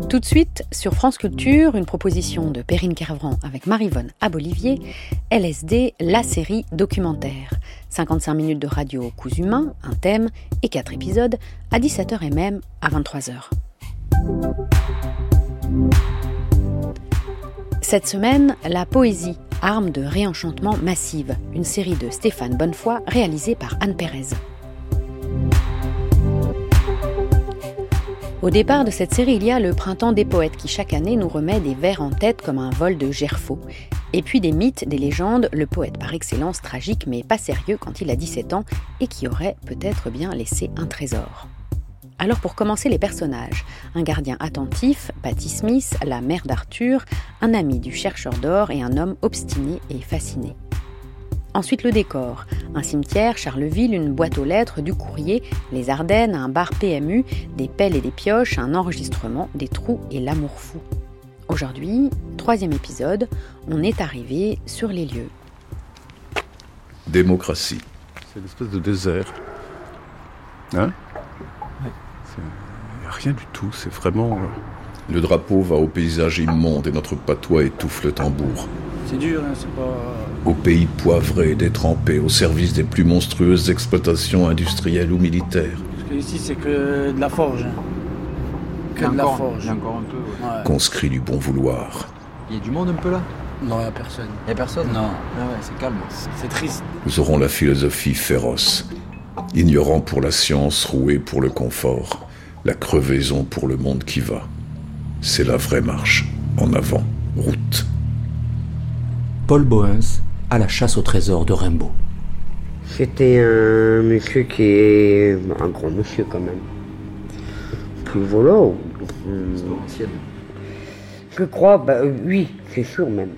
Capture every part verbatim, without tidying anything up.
Tout de suite, sur France Culture, une proposition de Perrine Kervran avec Maryvonne Abolivier, L S D, la série documentaire. cinquante-cinq minutes de radio coups humains, un thème et quatre épisodes, à dix-sept heures et même à vingt-trois heures. Cette semaine, la poésie, arme de réenchantement massive, une série de Stéphane Bonnefoy réalisée par Anne Pérez. Au départ de cette série, il y a le Printemps des poètes qui chaque année nous remet des vers en tête comme un vol de Gerfaut. Et puis des mythes, des légendes, le poète par excellence tragique mais pas sérieux quand il a dix-sept ans et qui aurait peut-être bien laissé un trésor. Alors pour commencer, les personnages. Un gardien attentif, Patty Smith, la mère d'Arthur, un ami du chercheur d'or et un homme obstiné et fasciné. Ensuite le décor, un cimetière, Charleville, une boîte aux lettres, du courrier, les Ardennes, un bar P M U, des pelles et des pioches, un enregistrement, des trous et l'amour fou. Aujourd'hui, troisième épisode, on est arrivé sur les lieux. Démocratie. C'est l'espèce de désert. Hein ? Ouais. Il n'y a rien du tout, c'est vraiment... Euh... Le drapeau va au paysage immonde et notre patois étouffe le tambour. C'est dur, hein, c'est pas... Au pays poivré, détrempé, au service des plus monstrueuses exploitations industrielles ou militaires. Parce que ici, c'est que de la forge. Hein. Que de encore, la forge. Il y a encore un peu, ouais. Ouais. Conscrit du bon vouloir. Il y a du monde un peu là ? Non, il n'y a personne. Il y a personne ? Non. Ah ouais, c'est calme. C'est, c'est triste. Nous aurons la philosophie féroce. Ignorant pour la science, roué pour le confort. La crevaison pour le monde qui va. C'est la vraie marche. En avant, route. Paul Boens à la chasse au trésor de Rimbaud. C'était un monsieur qui est un grand monsieur quand même. Puis voilà. C'est ancienne. Je crois, bah oui, c'est sûr même.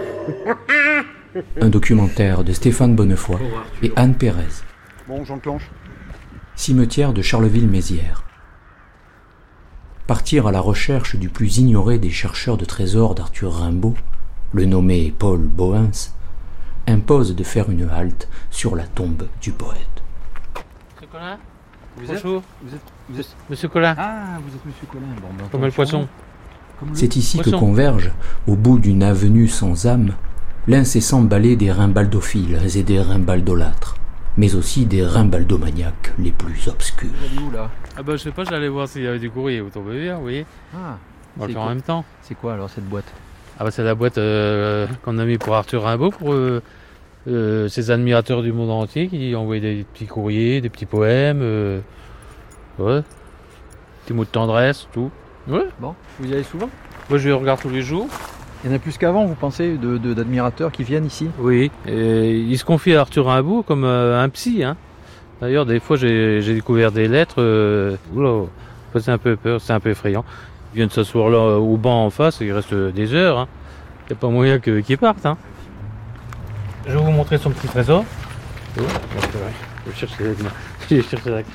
Un documentaire de Stéphane Bonnefoy et Anne Pérez. Bon, j'enclenche. Cimetière de Charleville-Mézières. Partir à la recherche du plus ignoré des chercheurs de trésors d'Arthur Rimbaud, le nommé Paul Boens, impose de faire une halte sur la tombe du poète. Monsieur Collin ? Vous Bonjour. êtes, vous êtes, vous êtes... Monsieur Collin ? Ah, vous êtes Monsieur Collin. Bon, ben, Comme le poisson. Comme le... C'est ici Poisson. que convergent, au bout d'une avenue sans âme, l'incessant balai des rimbaldophiles et des rimbaldolâtres, mais aussi des rimbaldomaniaques les plus obscurs. Vous allez où là ? Ah bah je sais pas, j'allais voir s'il y avait du courrier, vous tombez bien, vous voyez. Ah, On va le c'est faire en quoi même temps. C'est quoi alors cette boîte ? Ah bah c'est la boîte euh, qu'on a mis pour Arthur Rimbaud, pour euh, euh, ses admirateurs du monde entier qui envoyaient des petits courriers, des petits poèmes, euh, ouais, des mots de tendresse, tout. Ouais, Bon, vous y allez souvent ? moi je les regarde tous les jours. Il y en a plus qu'avant, vous pensez, de, de, d'admirateurs qui viennent ici ? Oui, et il se confie à Arthur Rimbaud comme euh, un psy, hein. D'ailleurs, des fois, j'ai, j'ai découvert des lettres. Euh, oula, ça faisait un peu peur, c'est un peu effrayant. Ils viennent s'asseoir là au banc en face et ils restent des heures. Hein. Il n'y a pas moyen que, qu'ils partent. Hein. Je vais vous montrer son petit trésor. Oh, je vais chercher la, je vais chercher la clé.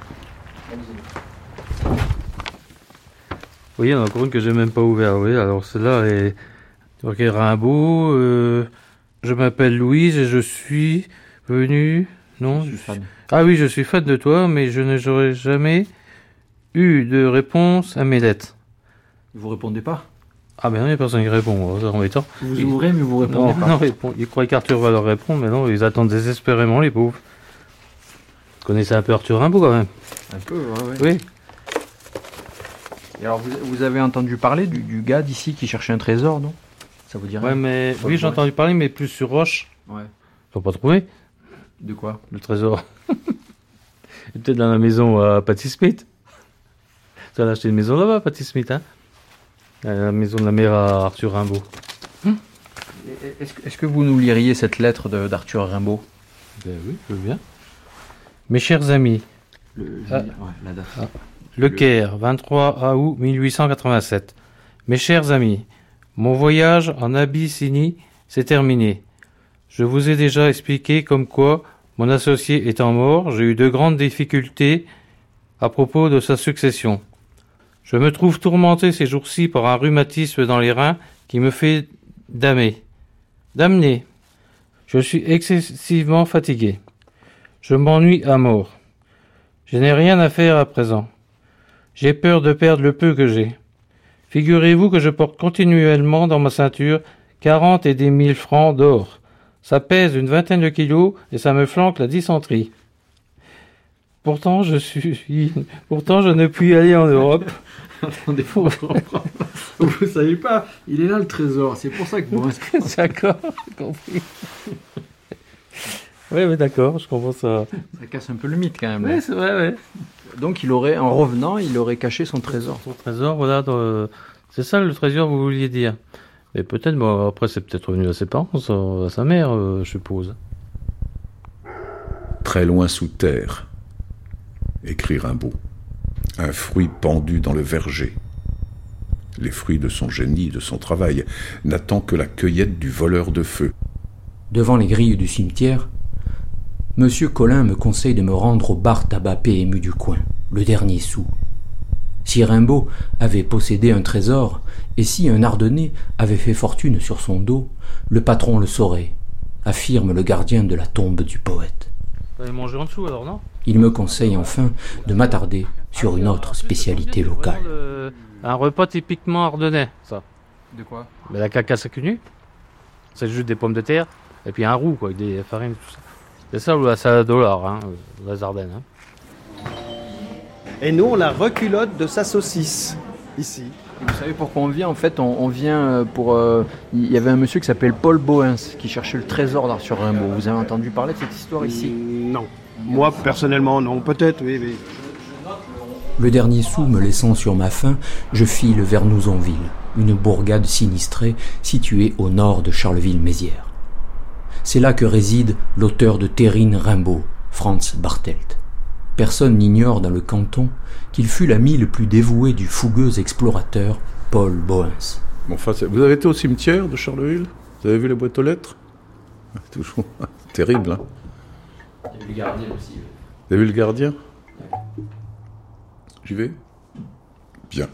Vous voyez, il y en a encore une que j'ai même pas ouverte. Oui, alors celle-là est. Ok, Rimbaud. Euh, je m'appelle Louise et je suis venu. Non, Je suis fan. Ah oui, je suis fan de toi, mais je n'aurais jamais eu de réponse à mes lettres. Vous répondez pas ? Ah ben non, il n'y a personne qui répond, c'est embêtant. Vous Ils- ouvrez, mais vous répondez Non, pas. non, ils, ils croient qu'Arthur va leur répondre, mais non, ils attendent désespérément, les pauvres. Vous connaissez un peu Arthur Rimbaud, quand même. Un peu, ouais, ouais. Oui. Et alors, vous, vous avez entendu parler du, du gars d'ici qui cherchait un trésor, non ? Ça vous dirait ? Ouais, mais Paul oui, j'ai Boens. entendu parler, mais plus sur Roche. Ouais. Ils n'ont pas trouvé De quoi ? le trésor. Il est peut-être dans la maison à Patty Smith. Ça a acheté une maison là-bas, Patty Smith, hein. La maison de la mère à Arthur Rimbaud. Est-ce, que- est-ce que vous nous liriez cette lettre de- d'Arthur Rimbaud ? Ben oui, je veux bien. Mes chers amis, Le, Ah. ouais, la date. Ah. Le Caire, vingt-trois août mille huit cent quatre-vingt-sept. Mes chers amis, mon voyage en Abyssinie s'est terminé. Je vous ai déjà expliqué comme quoi, mon associé étant mort, j'ai eu de grandes difficultés à propos de sa succession. Je me trouve tourmenté ces jours-ci par un rhumatisme dans les reins qui me fait damer. Damner. Je suis excessivement fatigué. Je m'ennuie à mort. Je n'ai rien à faire à présent. J'ai peur de perdre le peu que j'ai. Figurez-vous que je porte continuellement dans ma ceinture quarante et des mille francs d'or. Ça pèse une vingtaine de kilos et ça me flanque la dysenterie. Pourtant, je suis, pourtant, je ne puis aller en Europe. Attendez, faut reprendre. Vous savez pas, il est là le trésor. C'est pour ça que bon. D'accord, j'ai compris. Oui, mais d'accord, je comprends ça. Ça casse un peu le mythe quand même. Oui, c'est vrai, oui. Donc, il aurait, en revenant, il aurait caché son trésor. Son trésor, voilà. Dans, c'est ça le trésor que vous vouliez dire. Mais peut-être, bon, après, c'est peut-être revenu à ses parents, à sa mère, euh, je suppose. Très loin sous terre, écrit Rimbaud. Un fruit pendu dans le verger. Les fruits de son génie, de son travail, n'attendent que la cueillette du voleur de feu. Devant les grilles du cimetière, Monsieur Collin me conseille de me rendre au bar tabac P M U du coin, le dernier sou. Si Rimbaud avait possédé un trésor, et si un Ardennais avait fait fortune sur son dos, le patron le saurait, affirme le gardien de la tombe du poète. Vous allez manger en dessous alors, non ? Il me conseille enfin de m'attarder sur une autre spécialité locale. Euh, un repas typiquement ardennais, ça. De quoi ? Mais la cacasse à cul nu, c'est juste des pommes de terre, et puis un roux, quoi, avec des farines, tout ça. C'est ça ou la salade au lard, hein, les Ardennes. Hein. Et nous, on la reculotte de sa saucisse, ici. Et vous savez pourquoi on vient ? En fait, on, on vient pour... Euh, il y avait un monsieur qui s'appelle Paul Bohens, qui cherchait le trésor d'Arthur Rimbaud. Vous avez entendu parler de cette histoire ici ? Non. Moi, personnellement, non. Peut-être, oui, oui. Le dernier sou me laissant sur ma faim, je file vers Nouzonville, une bourgade sinistrée située au nord de Charleville-Mézières. C'est là que réside l'auteur de Terrine Rimbaud, Franz Bartelt. Personne n'ignore dans le canton qu'il fut l'ami le plus dévoué du fougueux explorateur Paul Bohens. Bon, enfin, vous avez été au cimetière de Charleville ? Vous avez vu la boîte aux lettres ? Toujours terrible, hein ? Il y a eu le gardien aussi. Vous avez vu le gardien ? J'y vais ? Bien.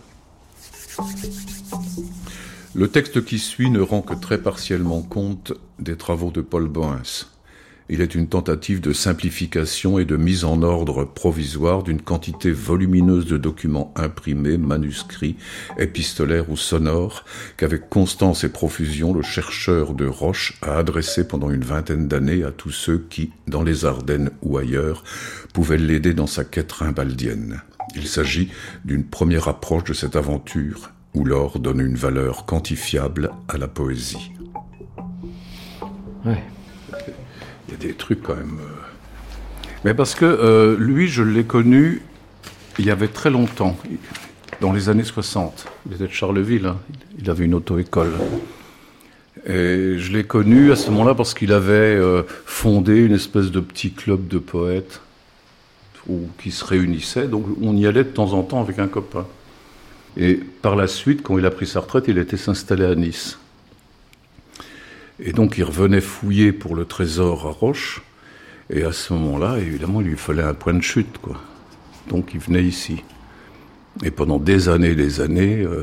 Le texte qui suit ne rend que très partiellement compte des travaux de Paul Bohens. Il est une tentative de simplification et de mise en ordre provisoire d'une quantité volumineuse de documents imprimés, manuscrits, épistolaires ou sonores, qu'avec constance et profusion, le chercheur de Roche a adressé pendant une vingtaine d'années à tous ceux qui, dans les Ardennes ou ailleurs, pouvaient l'aider dans sa quête rimbaldienne. Il s'agit d'une première approche de cette aventure, où l'or donne une valeur quantifiable à la poésie. Ouais. Il y a des trucs quand même... Euh... Mais parce que euh, lui, je l'ai connu il y avait très longtemps, dans les années soixante. Il était de Charleville, hein. Il avait une auto-école. Et je l'ai connu à ce moment-là parce qu'il avait euh, fondé une espèce de petit club de poètes où, qui se réunissaient. Donc on y allait de temps en temps avec un copain. Et par la suite, quand il a pris sa retraite, il était s'installer à Nice. Et donc il revenait fouiller pour le trésor à Roche. Et à ce moment-là, évidemment, il lui fallait un point de chute, quoi. Donc il venait ici. Et pendant des années et des années, euh,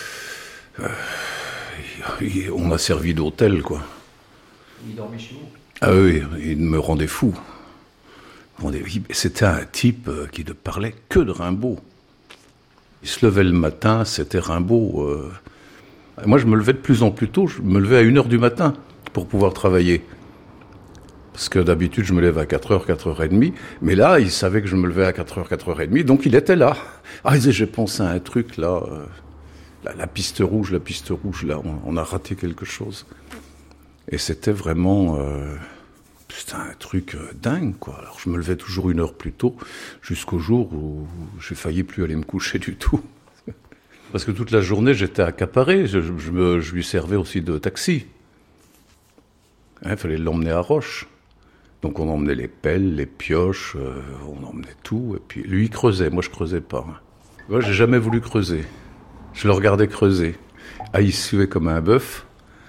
euh, on a servi d'hôtel, quoi. Il dormait chez vous ? Ah oui, il me rendait fou. C'était un type qui ne parlait que de Rimbaud. Il se levait le matin, c'était Rimbaud. Euh... Moi, je me levais de plus en plus tôt. Je me levais à une heure du matin pour pouvoir travailler. Parce que d'habitude, je me lève à quatre heures, quatre heures trente. Mais là, il savait que je me levais à quatre heures, quatre heures trente. Donc, il était là. Ah, il disait, j'ai pensé à un truc, là. Euh, la, la piste rouge, la piste rouge, là. On, on a raté quelque chose. Et c'était vraiment... Euh, c'était un truc euh, dingue, quoi. Alors, je me levais toujours une heure plus tôt, jusqu'au jour où j'ai failli plus aller me coucher du tout. Parce que toute la journée, j'étais accaparé. Je, je, je, me, je lui servais aussi de taxi. Il hein, fallait l'emmener à Roche. Donc on emmenait les pelles, les pioches, euh, on emmenait tout. Et puis lui, il creusait. Moi, je creusais pas. Moi, j'ai jamais voulu creuser. Je le regardais creuser. Ah, il suait comme un bœuf.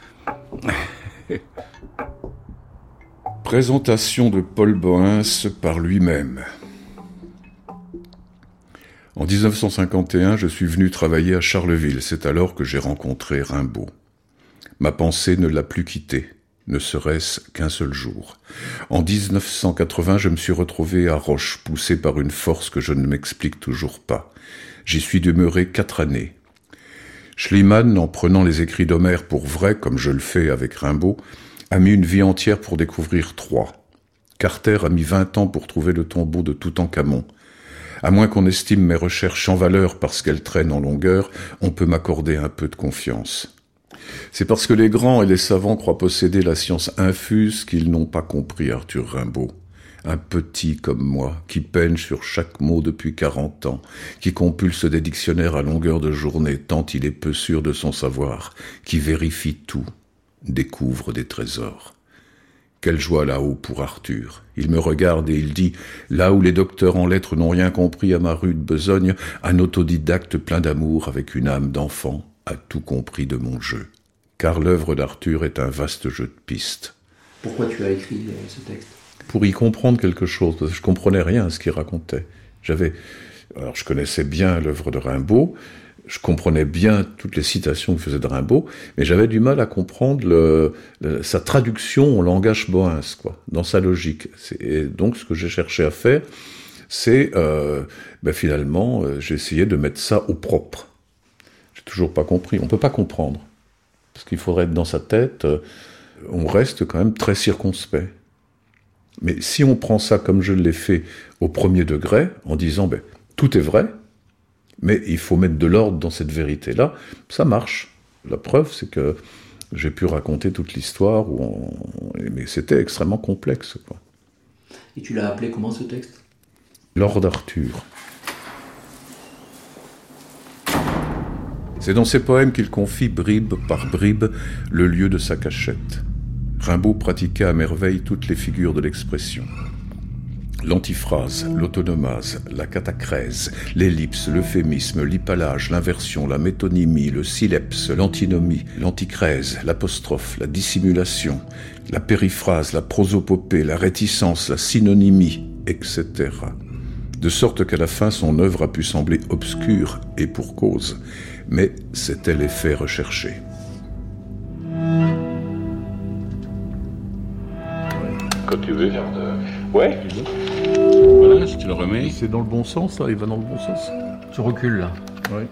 Présentation de Paul Bohens par lui-même. En dix-neuf cent cinquante et un, je suis venu travailler à Charleville. C'est alors que j'ai rencontré Rimbaud. Ma pensée ne l'a plus quitté, ne serait-ce qu'un seul jour. En dix-neuf cent quatre-vingts, je me suis retrouvé à Roche, poussé par une force que je ne m'explique toujours pas. J'y suis demeuré quatre années. Schliemann, en prenant les écrits d'Homère pour vrais, comme je le fais avec Rimbaud, a mis une vie entière pour découvrir Troie. Carter a mis vingt ans pour trouver le tombeau de Toutankhamon. À moins qu'on estime mes recherches sans valeur parce qu'elles traînent en longueur, on peut m'accorder un peu de confiance. C'est parce que les grands et les savants croient posséder la science infuse qu'ils n'ont pas compris Arthur Rimbaud. Un petit comme moi, qui peine sur chaque mot depuis quarante ans, qui compulse des dictionnaires à longueur de journée tant il est peu sûr de son savoir, qui vérifie tout, découvre des trésors. Quelle joie là-haut pour Arthur. Il me regarde et il dit, là où les docteurs en lettres n'ont rien compris à ma rude besogne, un autodidacte plein d'amour avec une âme d'enfant a tout compris de mon jeu. Car l'œuvre d'Arthur est un vaste jeu de pistes. Pourquoi tu as écrit euh, ce texte ? Pour y comprendre quelque chose, parce que je comprenais rien à ce qu'il racontait. J'avais, alors je connaissais bien l'œuvre de Rimbaud, je comprenais bien toutes les citations qu'il faisait de Rimbaud, mais j'avais du mal à comprendre le, le, sa traduction au langage bohens, quoi, dans sa logique. Et donc ce que j'ai cherché à faire, c'est euh, ben finalement, euh, j'ai essayé de mettre ça au propre. J'ai toujours pas compris. On peut pas comprendre, parce qu'il faudrait être dans sa tête. Euh, on reste quand même très circonspect. Mais si on prend ça comme je l'ai fait au premier degré, en disant ben, tout est vrai, mais il faut mettre de l'ordre dans cette vérité-là, ça marche. La preuve, c'est que j'ai pu raconter toute l'histoire, où on... mais c'était extrêmement complexe, quoi. Et tu l'as appelé comment ce texte ? Lord Arthur. C'est dans ses poèmes qu'il confie bribe par bribe le lieu de sa cachette. Rimbaud pratiqua à merveille toutes les figures de l'expression. L'antiphrase, l'autonomase, la catacrèse, l'ellipse, l'euphémisme, l'hypallage, l'inversion, la métonymie, le sileps, l'antinomie, l'anticrèse, l'apostrophe, la dissimulation, la périphrase, la prosopopée, la réticence, la synonymie, et cetera. De sorte qu'à la fin, son œuvre a pu sembler obscure, et pour cause, mais c'était l'effet recherché. Quand tu veux. Ouais. Voilà, je te le remets. C'est dans le bon sens, là, il va dans le bon sens. Tu recules, là. Oui.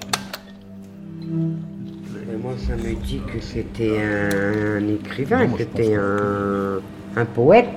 Moi, ça me dit que c'était un, un écrivain, Non, que c'était un, un poète.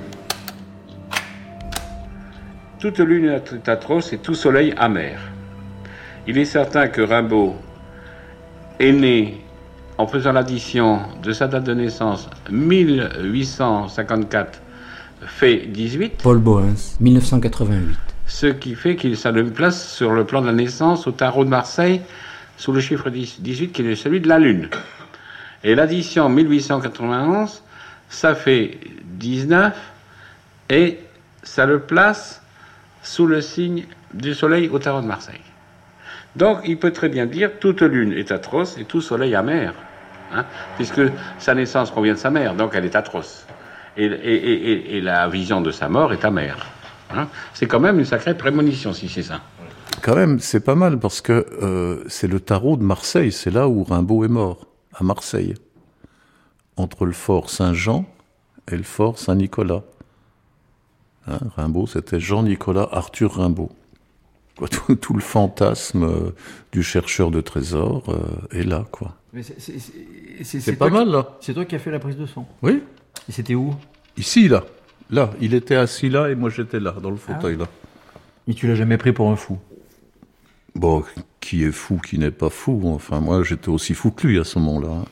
Toute lune est atroce et tout soleil amer. Il est certain que Rimbaud est né en faisant l'addition de sa date de naissance, mille huit cent cinquante-quatre, fait dix-huit. Paul Bohens, mille neuf cent quatre-vingt-huit. Ce qui fait qu'il ça le place sur le plan de la naissance au tarot de Marseille, sous le chiffre dix-huit, qui est celui de la Lune. Et l'addition mille huit cent quatre-vingt-onze, ça fait dix-neuf, et ça le place sous le signe du soleil au tarot de Marseille. Donc, il peut très bien dire « toute lune est atroce et tout soleil amer hein, », puisque sa naissance provient de sa mère, donc elle est atroce. Et, et, et, et la vision de sa mort est amère. Hein. C'est quand même une sacrée prémonition, si c'est ça. Quand même, c'est pas mal, parce que euh, c'est le tarot de Marseille, c'est là où Rimbaud est mort, à Marseille, entre le fort Saint-Jean et le fort Saint-Nicolas. Hein, Rimbaud, c'était Jean-Nicolas Arthur Rimbaud. Quoi, tout, tout le fantasme euh, du chercheur de trésors euh, est là, quoi. Mais c'est, c'est, c'est, c'est, c'est pas mal, qui, là. C'est toi qui as fait la prise de son. Oui. Et c'était où ? Ici, là. Là, il était assis là et moi j'étais là, dans le fauteuil, ah. là. Et tu l'as jamais pris pour un fou ? Bon, qui est fou, qui n'est pas fou. Enfin, moi, j'étais aussi fou que lui à ce moment-là.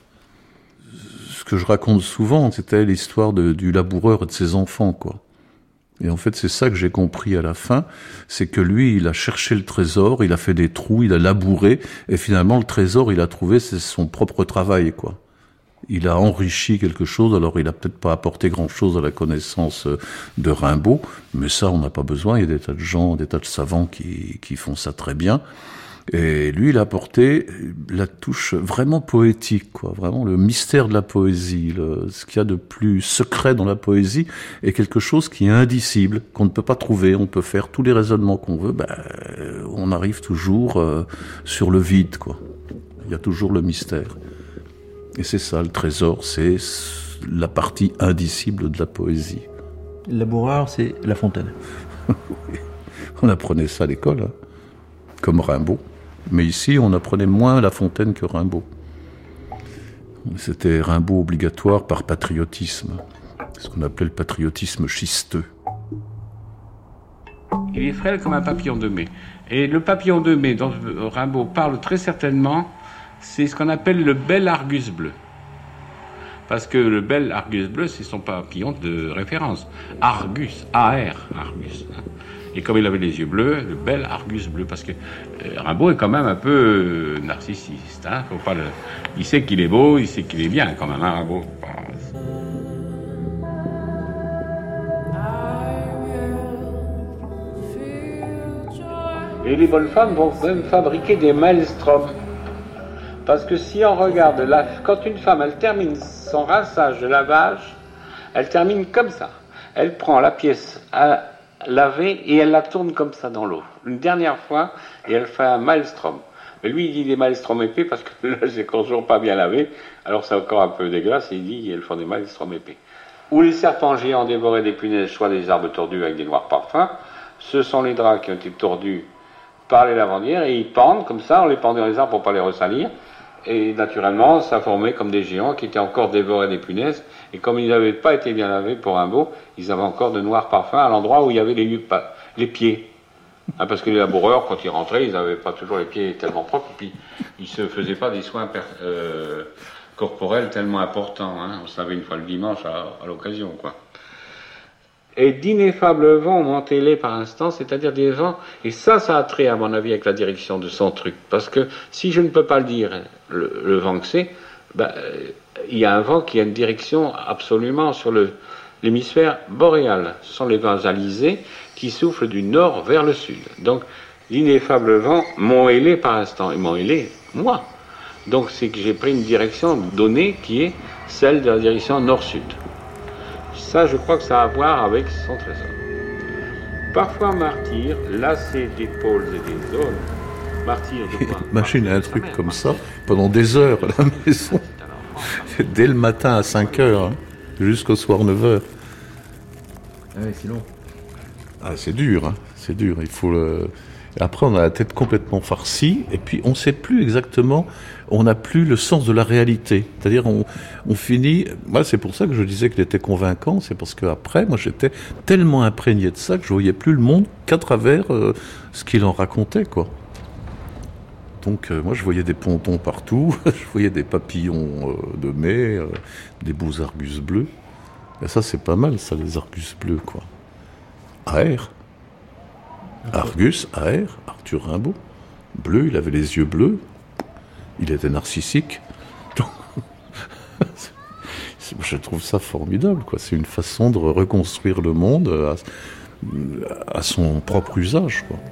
Ce que je raconte souvent, c'était l'histoire de, du laboureur et de ses enfants, quoi. Et en fait, c'est ça que j'ai compris à la fin, c'est que lui, il a cherché le trésor, il a fait des trous, il a labouré, et finalement, le trésor, il a trouvé, c'est son propre travail, quoi. Il a enrichi quelque chose, alors il a peut-être pas apporté grand-chose à la connaissance de Rimbaud, mais ça, on n'a pas besoin, il y a des tas de gens, des tas de savants qui, qui font ça très bien. Et lui, il a apporté la touche vraiment poétique, quoi, vraiment le mystère de la poésie, le, ce qu'il y a de plus secret dans la poésie est quelque chose qui est indicible, qu'on ne peut pas trouver. On peut faire tous les raisonnements qu'on veut, ben, on arrive toujours euh, sur le vide, quoi. Il y a toujours le mystère. Et c'est ça, le trésor, c'est la partie indicible de la poésie. Le laboureur, c'est La Fontaine. Oui. On apprenait ça à l'école, hein, comme Rimbaud. Mais ici, on apprenait moins La Fontaine que Rimbaud. C'était Rimbaud obligatoire par patriotisme, ce qu'on appelait le patriotisme schisteux. Il est frêle comme un papillon de mai. Et le papillon de mai dont Rimbaud parle très certainement, c'est ce qu'on appelle le bel Argus bleu. Parce que le bel Argus bleu, c'est son papillon de référence. Argus, A R, Argus. Et comme il avait les yeux bleus, le bel Argus bleu. Parce que euh, Rimbaud est quand même un peu euh, narcissiste. Hein, faut pas le... Il sait qu'il est beau, il sait qu'il est bien quand même, hein, Rimbaud. Et les bonnes femmes vont même fabriquer des maelstroms. Parce que si on regarde, la, quand une femme, elle termine son rinçage de lavage, elle termine comme ça. Elle prend la pièce à laver et elle la tourne comme ça dans l'eau. Une dernière fois, et elle fait un maelstrom. Mais lui, il dit des maelstroms épais parce que là, c'est toujours pas bien lavé. Alors c'est encore un peu dégueulasse et il dit qu'elles font des maelstroms épais. Où les serpents géants dévoraient des punaises, soit des arbres tordus avec des noirs parfums, ce sont les draps qui ont été tordus par les lavandières et ils pendent comme ça, on les pendait dans les arbres pour pas les ressalir. Et naturellement, ça formait comme des géants qui étaient encore dévorés des punaises. Et comme ils n'avaient pas été bien lavés pour Rimbaud, ils avaient encore de noirs parfums à l'endroit où il y avait les, les pieds. Hein, parce que les laboureurs, quand ils rentraient, ils n'avaient pas toujours les pieds tellement propres. Et puis, ils ne se faisaient pas des soins per, euh, corporels tellement importants. Hein. On savait une fois le dimanche à, à l'occasion, quoi. Et d'ineffables vents montez-les par instant, c'est-à-dire des vents, et ça, ça a trait à mon avis avec la direction de son truc, parce que si je ne peux pas le dire, le, le vent que c'est, ben, il y a un vent qui a une direction absolument sur le, l'hémisphère boréal. Ce sont les vents alizés qui soufflent du nord vers le sud. Donc, l'ineffable vent m'ont hélé par instant, ils m'ont hélé, moi. Donc, c'est que j'ai pris une direction donnée qui est celle de la direction nord-sud. Ça, je crois que ça a à voir avec son trésor. Parfois martyr, lassé d'épaules et des zones, martyr de quoi? Imagine un truc comme mère, ça pendant des heures à la maison, dès le matin à cinq heures, hein, jusqu'au soir neuf heures. Ah oui, c'est long. Ah, c'est dur, hein, c'est dur. Il faut le... Après, on a la tête complètement farcie, et puis on ne sait plus exactement, on n'a plus le sens de la réalité. C'est-à-dire, on, on finit... Moi, c'est pour ça que je disais qu'il était convaincant, c'est parce qu'après, moi, j'étais tellement imprégné de ça que je ne voyais plus le monde qu'à travers euh, ce qu'il en racontait, quoi. Donc, euh, moi, je voyais des pontons partout, je voyais des papillons euh, de mai, euh, des beaux argus bleus. Et ça, c'est pas mal, ça, les argus bleus, quoi. A R. Argus, A R, Arthur Rimbaud. Bleu, il avait les yeux bleus. Il était narcissique. Je trouve ça formidable, quoi. C'est une façon de reconstruire le monde à, à son propre usage, quoi.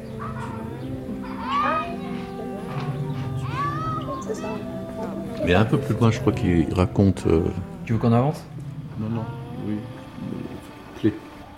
Mais un peu plus loin, je crois qu'il raconte... Euh... Tu veux qu'on avance ? Non, non, oui. Clé.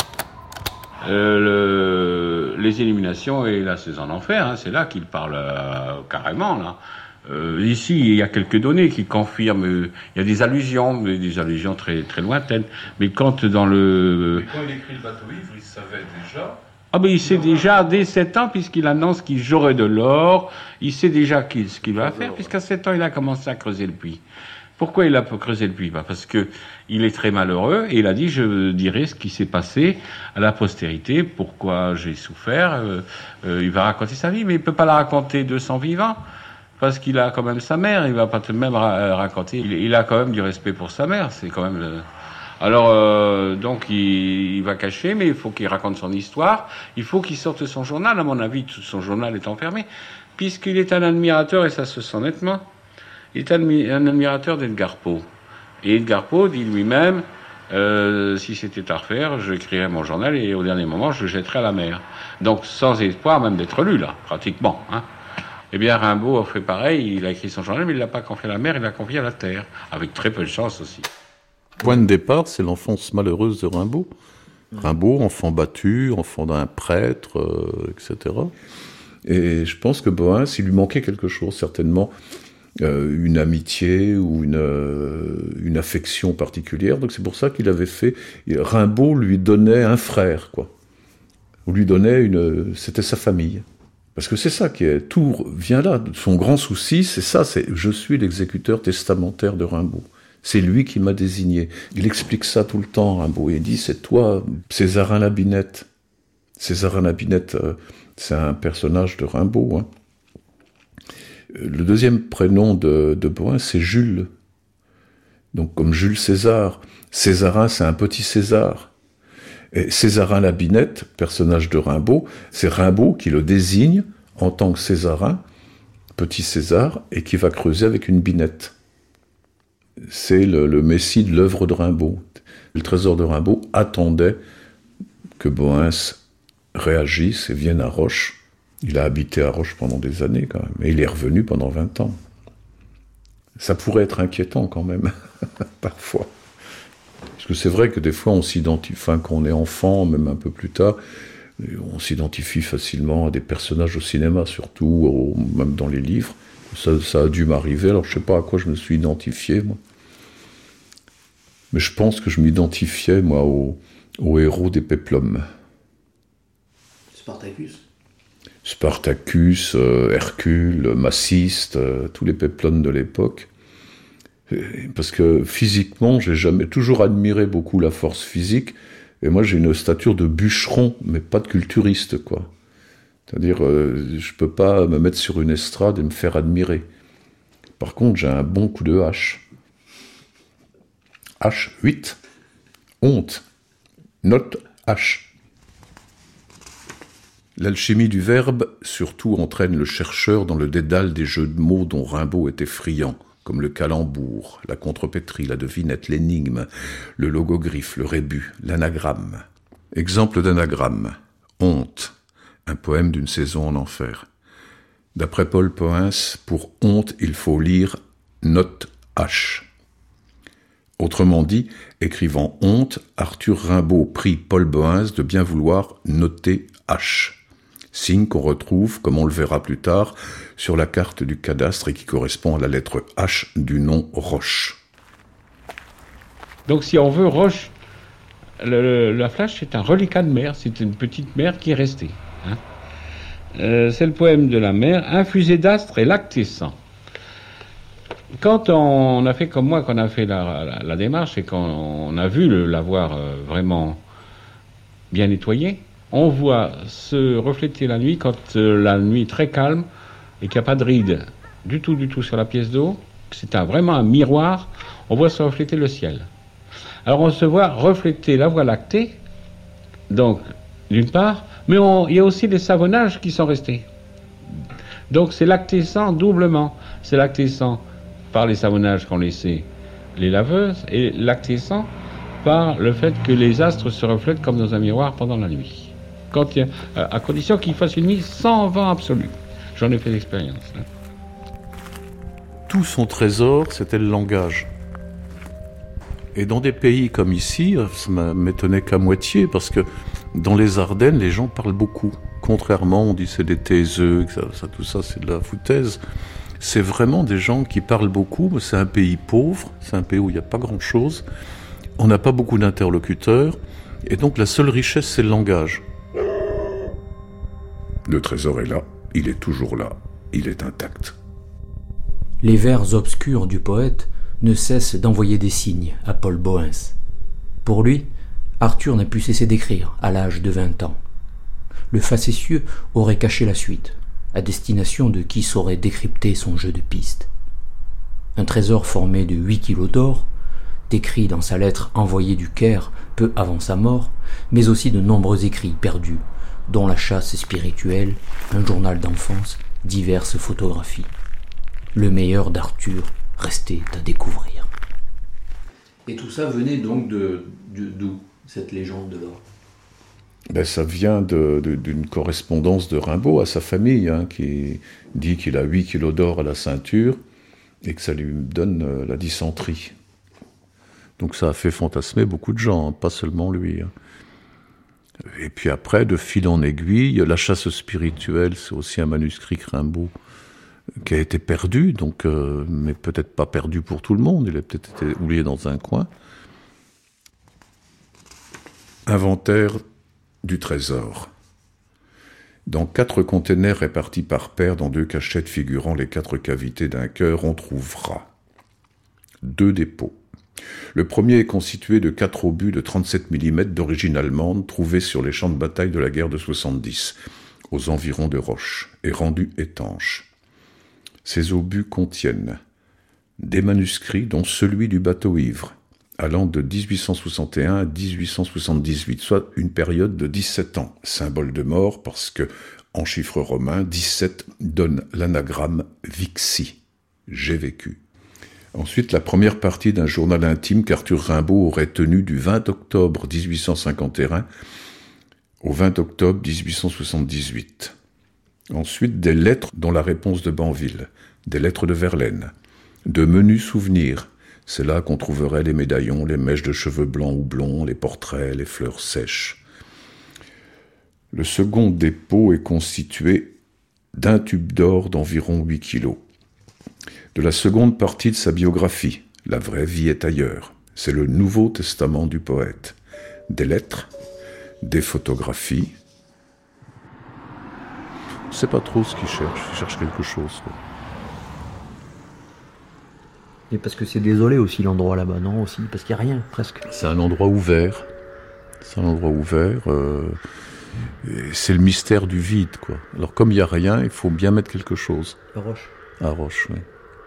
Euh, le, les illuminations et la saison d'enfer, hein, c'est là qu'il parle euh, carrément, là. Euh, ici, il y a quelques données qui confirment, euh, il y a des allusions, mais des allusions très, très lointaines. Mais quand dans le... Mais quand il écrit le bateau ivre, il savait déjà... Ah ben il sait déjà dès sept ans, puisqu'il annonce qu'il jouerait de l'or, il sait déjà qu'il, ce qu'il va faire, puisqu'à sept ans, il a commencé à creuser le puits. Pourquoi il a creusé le puits? Bah parce que il est très malheureux, et il a dit, je dirai ce qui s'est passé à la postérité, pourquoi j'ai souffert, euh, euh, il va raconter sa vie, mais il peut pas la raconter de son vivant, parce qu'il a quand même sa mère, il va pas tout de même ra- raconter, il, il a quand même du respect pour sa mère, c'est quand même... Le... Alors, euh, donc, il, il va cacher, mais il faut qu'il raconte son histoire. Il faut qu'il sorte son journal. À mon avis, tout son journal est enfermé, puisqu'il est un admirateur, et ça se sent nettement, il est un, un admirateur d'Edgar Poe. Et Edgar Poe dit lui-même, euh, si c'était à refaire, je écrirais mon journal, et au dernier moment, je le jetterais à la mer. Donc, sans espoir même d'être lu, là, pratiquement. Hein. Eh bien, Rimbaud a fait pareil, il a écrit son journal, mais il ne l'a pas confié à la mer, il l'a confié à la terre, avec très peu de chance aussi. Point de départ, c'est l'enfance malheureuse de Rimbaud. Rimbaud, enfant battu, enfant d'un prêtre, euh, et cetera. Et je pense que Bohun, il lui manquait quelque chose, certainement, euh, une amitié ou une, euh, une affection particulière. Donc c'est pour ça qu'il avait fait... Rimbaud lui donnait un frère, quoi. Ou lui donnait une... C'était sa famille. Parce que c'est ça qui est, tout vient là. Son grand souci, c'est ça, c'est je suis l'exécuteur testamentaire de Rimbaud. C'est lui qui m'a désigné. Il explique ça tout le temps, Rimbaud. Il dit, c'est toi, Césarin Labinette. Césarin Labinette, euh, c'est un personnage de Rimbaud. Hein. Le deuxième prénom de, de Bohun, c'est Jules. Donc comme Jules César. Césarin, c'est un petit César. Et Césarin Labinette, personnage de Rimbaud, c'est Rimbaud qui le désigne en tant que Césarin, petit César, et qui va creuser avec une binette. C'est le, le messie de l'œuvre de Rimbaud. Le trésor de Rimbaud attendait que Bohun réagisse et vienne à Roche. Il a habité à Roche pendant des années quand même, et il est revenu pendant vingt ans. Ça pourrait être inquiétant quand même, parfois. Parce que c'est vrai que des fois on s'identifie, enfin quand on est enfant, même un peu plus tard, on s'identifie facilement à des personnages au cinéma, surtout, au, même dans les livres. Ça, ça a dû m'arriver, alors je sais pas à quoi je me suis identifié, moi. Mais je pense que je m'identifiais, moi, au, au héros des péplums. Spartacus Spartacus, euh, Hercule, Maciste, euh, tous les péplums de l'époque. Et, parce que physiquement, j'ai jamais, toujours admiré beaucoup la force physique, et moi j'ai une stature de bûcheron, mais pas de culturiste, quoi. C'est-à-dire, euh, je peux pas me mettre sur une estrade et me faire admirer. Par contre, j'ai un bon coup de hache. H huit. Honte. Note H. L'alchimie du verbe, surtout, entraîne le chercheur dans le dédale des jeux de mots dont Rimbaud était friand, comme le calembour, la contrepétrie, la devinette, l'énigme, le logogriffe, le rébus, l'anagramme. Exemple d'anagramme. Honte. Un poème d'une saison en enfer. D'après Paul Poins, pour honte, il faut lire note H. Autrement dit, écrivant honte, Arthur Rimbaud prie Paul Bohens de bien vouloir noter H. Signe qu'on retrouve, comme on le verra plus tard, sur la carte du cadastre et qui correspond à la lettre H du nom Roche. Donc si on veut, Roche, le, le, la Flache, c'est un reliquat de mer, c'est une petite mer qui est restée. Hein. Euh, c'est le poème de la mer, infusé d'astres et lacté sang. Quand on a fait comme moi, qu'on a fait la, la, la démarche et qu'on a vu le, l'avoir euh, vraiment bien nettoyé, on voit se refléter la nuit, quand euh, la nuit est très calme et qu'il n'y a pas de rides du tout, du tout sur la pièce d'eau, c'est un, vraiment un miroir, on voit se refléter le ciel. Alors on se voit refléter la Voie lactée, donc d'une part, mais on, il y a aussi des savonnages qui sont restés. Donc c'est lacté sang doublement. C'est lacté sang par les savonnages qu'ont laissé les laveuses et lacté sang par le fait que les astres se reflètent comme dans un miroir pendant la nuit. Quand il y a, à condition qu'il fasse une nuit sans vent absolu. J'en ai fait l'expérience. Hein. Tout son trésor, c'était le langage. Et dans des pays comme ici, ça m'étonnait qu'à moitié, parce que dans les Ardennes, les gens parlent beaucoup. Contrairement, on dit c'est des taiseux, que ça, ça, tout ça c'est de la foutaise. C'est vraiment des gens qui parlent beaucoup. C'est un pays pauvre, c'est un pays où il n'y a pas grand-chose. On n'a pas beaucoup d'interlocuteurs. Et donc la seule richesse, c'est le langage. Le trésor est là, il est toujours là, il est intact. Les vers obscurs du poète ne cessent d'envoyer des signes à Paul Bohens. Pour lui, Arthur n'a pu cesser d'écrire à l'âge de vingt ans. Le facétieux aurait caché la suite, à destination de qui saurait décrypter son jeu de piste. Un trésor formé de huit kilos d'or, décrit dans sa lettre envoyée du Caire peu avant sa mort, mais aussi de nombreux écrits perdus, dont la chasse spirituelle, un journal d'enfance, diverses photographies. Le meilleur d'Arthur restait à découvrir. Et tout ça venait donc de, de d'où, cette légende de l'or? Ben, ça vient de, de, d'une correspondance de Rimbaud à sa famille, hein, qui dit qu'il a huit kilos d'or à la ceinture et que ça lui donne euh, la dysenterie. Donc ça a fait fantasmer beaucoup de gens, hein, pas seulement lui. Hein. Et puis après, de fil en aiguille, la chasse spirituelle, c'est aussi un manuscrit que Rimbaud qui a été perdu, donc, euh, mais peut-être pas perdu pour tout le monde, il a peut-être été oublié dans un coin. Inventaire du trésor. Dans quatre containers répartis par paire dans deux cachettes figurant les quatre cavités d'un cœur, on trouvera deux dépôts. Le premier est constitué de quatre obus de trente-sept millimètres d'origine allemande trouvés sur les champs de bataille de la guerre de soixante-dix, aux environs de Roche, et rendus étanches. Ces obus contiennent des manuscrits, dont celui du bateau ivre, allant de dix-huit cent soixante et un à dix-huit cent soixante-dix-huit, soit une période de dix-sept ans, symbole de mort parce que, en chiffres romains, dix-sept donne l'anagramme Vixi, j'ai vécu. Ensuite, la première partie d'un journal intime qu'Arthur Rimbaud aurait tenu du vingt octobre dix-huit cent cinquante et un au vingt octobre dix-huit cent soixante-dix-huit. Ensuite, des lettres dont la réponse de Banville, des lettres de Verlaine, de menus souvenirs. C'est là qu'on trouverait les médaillons, les mèches de cheveux blancs ou blonds, les portraits, les fleurs sèches. Le second dépôt est constitué d'un tube d'or d'environ huit kilos. De la seconde partie de sa biographie, La vraie vie est ailleurs. C'est le Nouveau Testament du poète. Des lettres, des photographies. Je ne sais pas trop ce qu'il cherche, il cherche quelque chose, quoi. Et parce que c'est désolé aussi l'endroit là-bas, non aussi, parce qu'il n'y a rien, presque. C'est un endroit ouvert. C'est un endroit ouvert. Euh, et c'est le mystère du vide, quoi. Alors comme il n'y a rien, il faut bien mettre quelque chose. À Roche. À Roche, oui.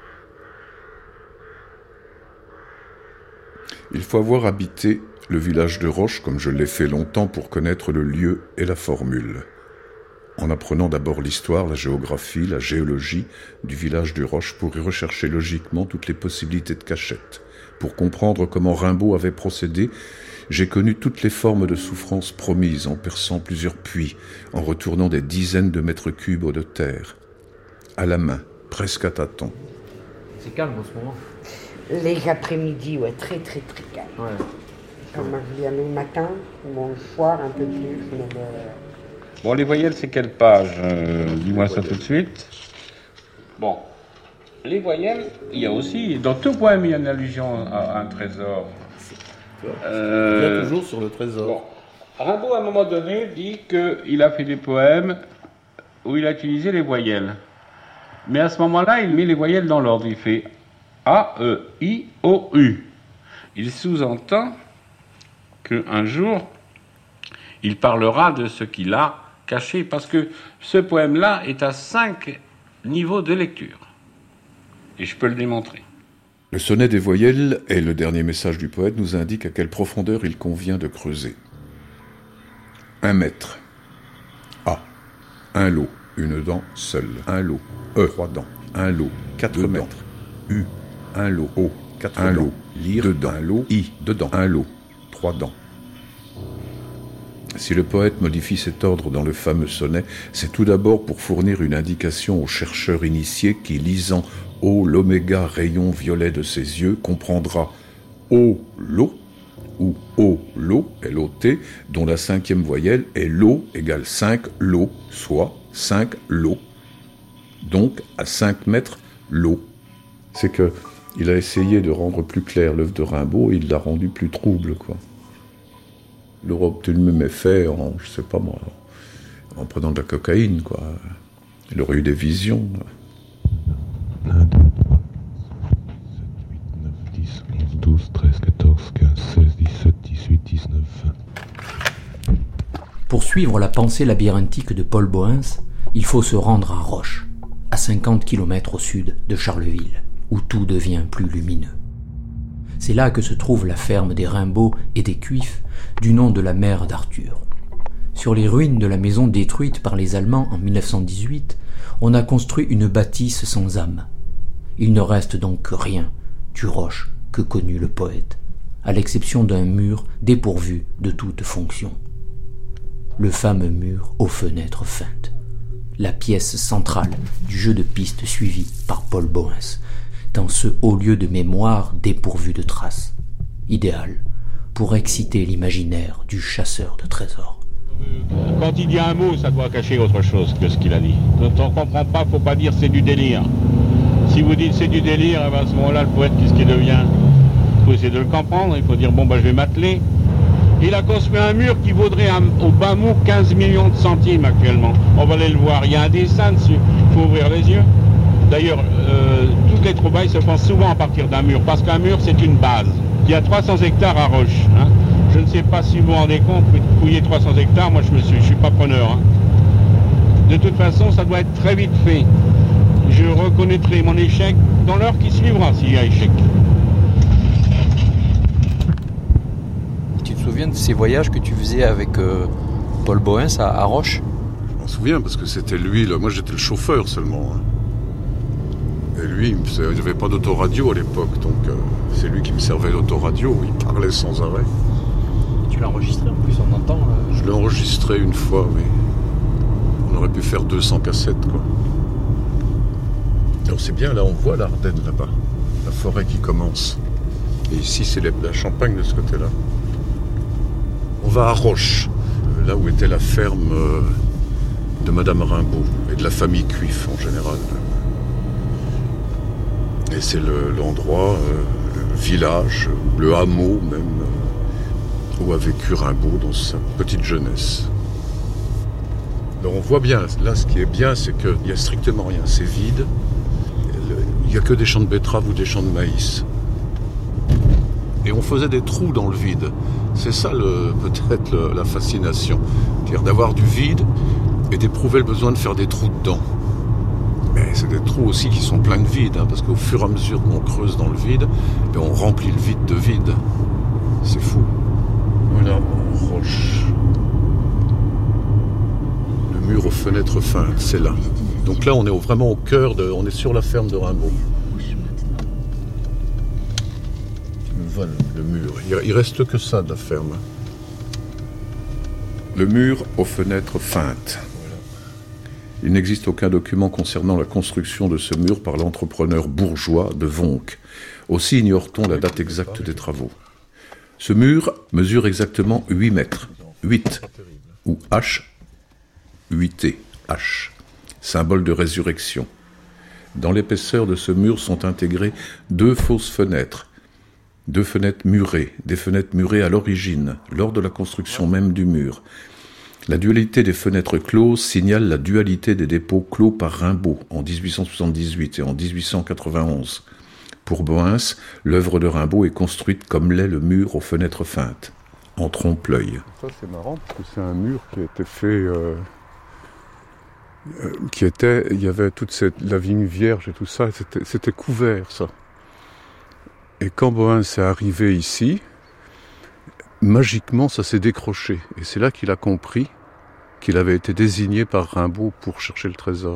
Il faut avoir habité le village de Roche, comme je l'ai fait longtemps, pour connaître le lieu et la formule. En apprenant d'abord l'histoire, la géographie, la géologie du village de Roche pour y rechercher logiquement toutes les possibilités de cachette. Pour comprendre comment Rimbaud avait procédé, j'ai connu toutes les formes de souffrance promises en perçant plusieurs puits, en retournant des dizaines de mètres cubes de terre, à la main, presque à tâtons. C'est calme en ce moment. Les après-midi, ouais, très très très calme. Ouais. Quand moi je viens le matin, ou le soir un peu plus, mais... Euh... Bon, les voyelles, c'est quelle page euh, Dis-moi ça tout de suite. Bon, les voyelles, il y a aussi, dans tout poème, il y a une allusion à un trésor. Euh, il y a toujours sur le trésor. Bon. Rimbaud, à un moment donné, dit qu'il a fait des poèmes où il a utilisé les voyelles. Mais à ce moment-là, il met les voyelles dans l'ordre. Il fait A, E, I, O, U. Il sous-entend qu'un jour, il parlera de ce qu'il a caché, parce que ce poème-là est à cinq niveaux de lecture. Et je peux le démontrer. Le sonnet des voyelles et le dernier message du poète nous indiquent à quelle profondeur il convient de creuser. Un mètre. A. Un lot. Une dent seule. Un lot. E. Trois dents. Un lot. Quatre Deux mètres. Dents. U. Un lot. O. Quatre un dents. Lot. Lire. Deux dents. Un lot. I. Deux dents. Un lot. Trois dents. Si le poète modifie cet ordre dans le fameux sonnet, c'est tout d'abord pour fournir une indication au chercheur initié qui, lisant « O l'oméga rayon violet de ses yeux », comprendra « O l'eau » ou « O l'eau » L O T, dont la cinquième voyelle est « l'eau » égale cinq l'eau, soit cinq l'eau. Donc, à cinq mètres, l'eau. C'est que il a essayé de rendre plus clair l'œuvre de Rimbaud et il l'a rendu plus trouble, quoi. Il aurait obtenu le même effet en, je sais pas moi, en prenant de la cocaïne, quoi. Il aurait eu des visions. un, deux, trois, sept, huit, neuf, dix, onze, douze, treize, quatorze, quinze, seize, dix-sept, dix-huit, dix-neuf, vingt. Pour suivre la pensée labyrinthique de Paul Boens, il faut se rendre à Roche, à cinquante kilomètres au sud de Charleville, où tout devient plus lumineux. C'est là que se trouve la ferme des Rimbaud et des Cuifs, du nom de la mère d'Arthur. Sur les ruines de la maison détruite par les Allemands en mille neuf cent dix-huit, on a construit une bâtisse sans âme. Il ne reste donc rien du Roche que connut le poète, à l'exception d'un mur dépourvu de toute fonction. Le fameux mur aux fenêtres feintes, la pièce centrale du jeu de piste suivi par Paul Boens, dans ce haut lieu de mémoire dépourvu de traces, idéal pour exciter l'imaginaire du chasseur de trésors. Quand il dit un mot, ça doit cacher autre chose que ce qu'il a dit. Quand on ne comprend pas, il ne faut pas dire c'est du délire. Si vous dites c'est du délire, eh ben à ce moment-là, le poète, qu'est-ce qu'il devient? Il faut essayer de le comprendre, il faut dire bon, ben, je vais m'atteler. Il a construit un mur qui vaudrait un, au bas mot quinze millions de centimes actuellement. On va aller le voir. Il y a un dessin dessus. Il faut ouvrir les yeux. D'ailleurs, euh, toutes les trouvailles se font souvent à partir d'un mur, parce qu'un mur, c'est une base. Il y a trois cents hectares à Roche. Hein. Je ne sais pas si vous vous rendez compte, mais fouiller trois cents hectares, moi je me suis, je suis pas preneur. Hein. De toute façon, ça doit être très vite fait. Je reconnaîtrai mon échec dans l'heure qui suivra s'il y a échec. Tu te souviens de ces voyages que tu faisais avec euh, Paul Boens à, à Roche? Je m'en souviens parce que c'était lui, là. Moi j'étais le chauffeur seulement. Hein. Et lui, il n'y avait pas d'autoradio à l'époque, donc euh, c'est lui qui me servait d'autoradio. Il parlait sans arrêt. Tu l'as enregistré en plus, on entend. Euh... Je l'ai enregistré une fois, mais on aurait pu faire deux cents cassettes, quoi. Alors c'est bien, là on voit l'Ardenne là-bas, la forêt qui commence. Et ici c'est la Champagne de ce côté-là. On va à Roche, là où était la ferme de Madame Rimbaud et de la famille Cuif en général. Et c'est le, l'endroit, euh, le village, le hameau même, euh, où a vécu Rimbaud dans sa petite jeunesse. Alors on voit bien, là ce qui est bien, c'est qu'il n'y a strictement rien, c'est vide. Il n'y a que des champs de betteraves ou des champs de maïs. Et on faisait des trous dans le vide. C'est ça le, peut-être le, la fascination. C'est-à-dire d'avoir du vide et d'éprouver le besoin de faire des trous dedans. Mais c'est des trous aussi qui sont pleins de vide, hein, parce qu'au fur et à mesure qu'on creuse dans le vide, ben on remplit le vide de vide. C'est fou. Voilà, Roche. Le mur aux fenêtres feintes, c'est là. Donc là, on est vraiment au cœur de... On est sur la ferme de Rimbaud. Voilà le mur. Il reste que ça de la ferme. Le mur aux fenêtres feintes. Il n'existe aucun document concernant la construction de ce mur par l'entrepreneur bourgeois de Vonck. Aussi ignore-t-on la date exacte des travaux. Ce mur mesure exactement huit mètres. huit, ou H, huit T, H, symbole de résurrection. Dans l'épaisseur de ce mur sont intégrées deux fausses fenêtres. Deux fenêtres murées, des fenêtres murées à l'origine, lors de la construction même du mur. La dualité des fenêtres closes signale la dualité des dépôts clos par Rimbaud en dix-huit cent soixante-dix-huit et en dix-huit cent quatre-vingt-onze. Pour Boens, l'œuvre de Rimbaud est construite comme l'est le mur aux fenêtres feintes, en trompe-l'œil. Ça c'est marrant parce que c'est un mur qui a été fait, euh, euh, qui était, il y avait toute cette, la vigne vierge et tout ça, c'était, c'était couvert ça. Et quand Boens est arrivé ici, magiquement, ça s'est décroché. Et c'est là qu'il a compris qu'il avait été désigné par Rimbaud pour chercher le trésor.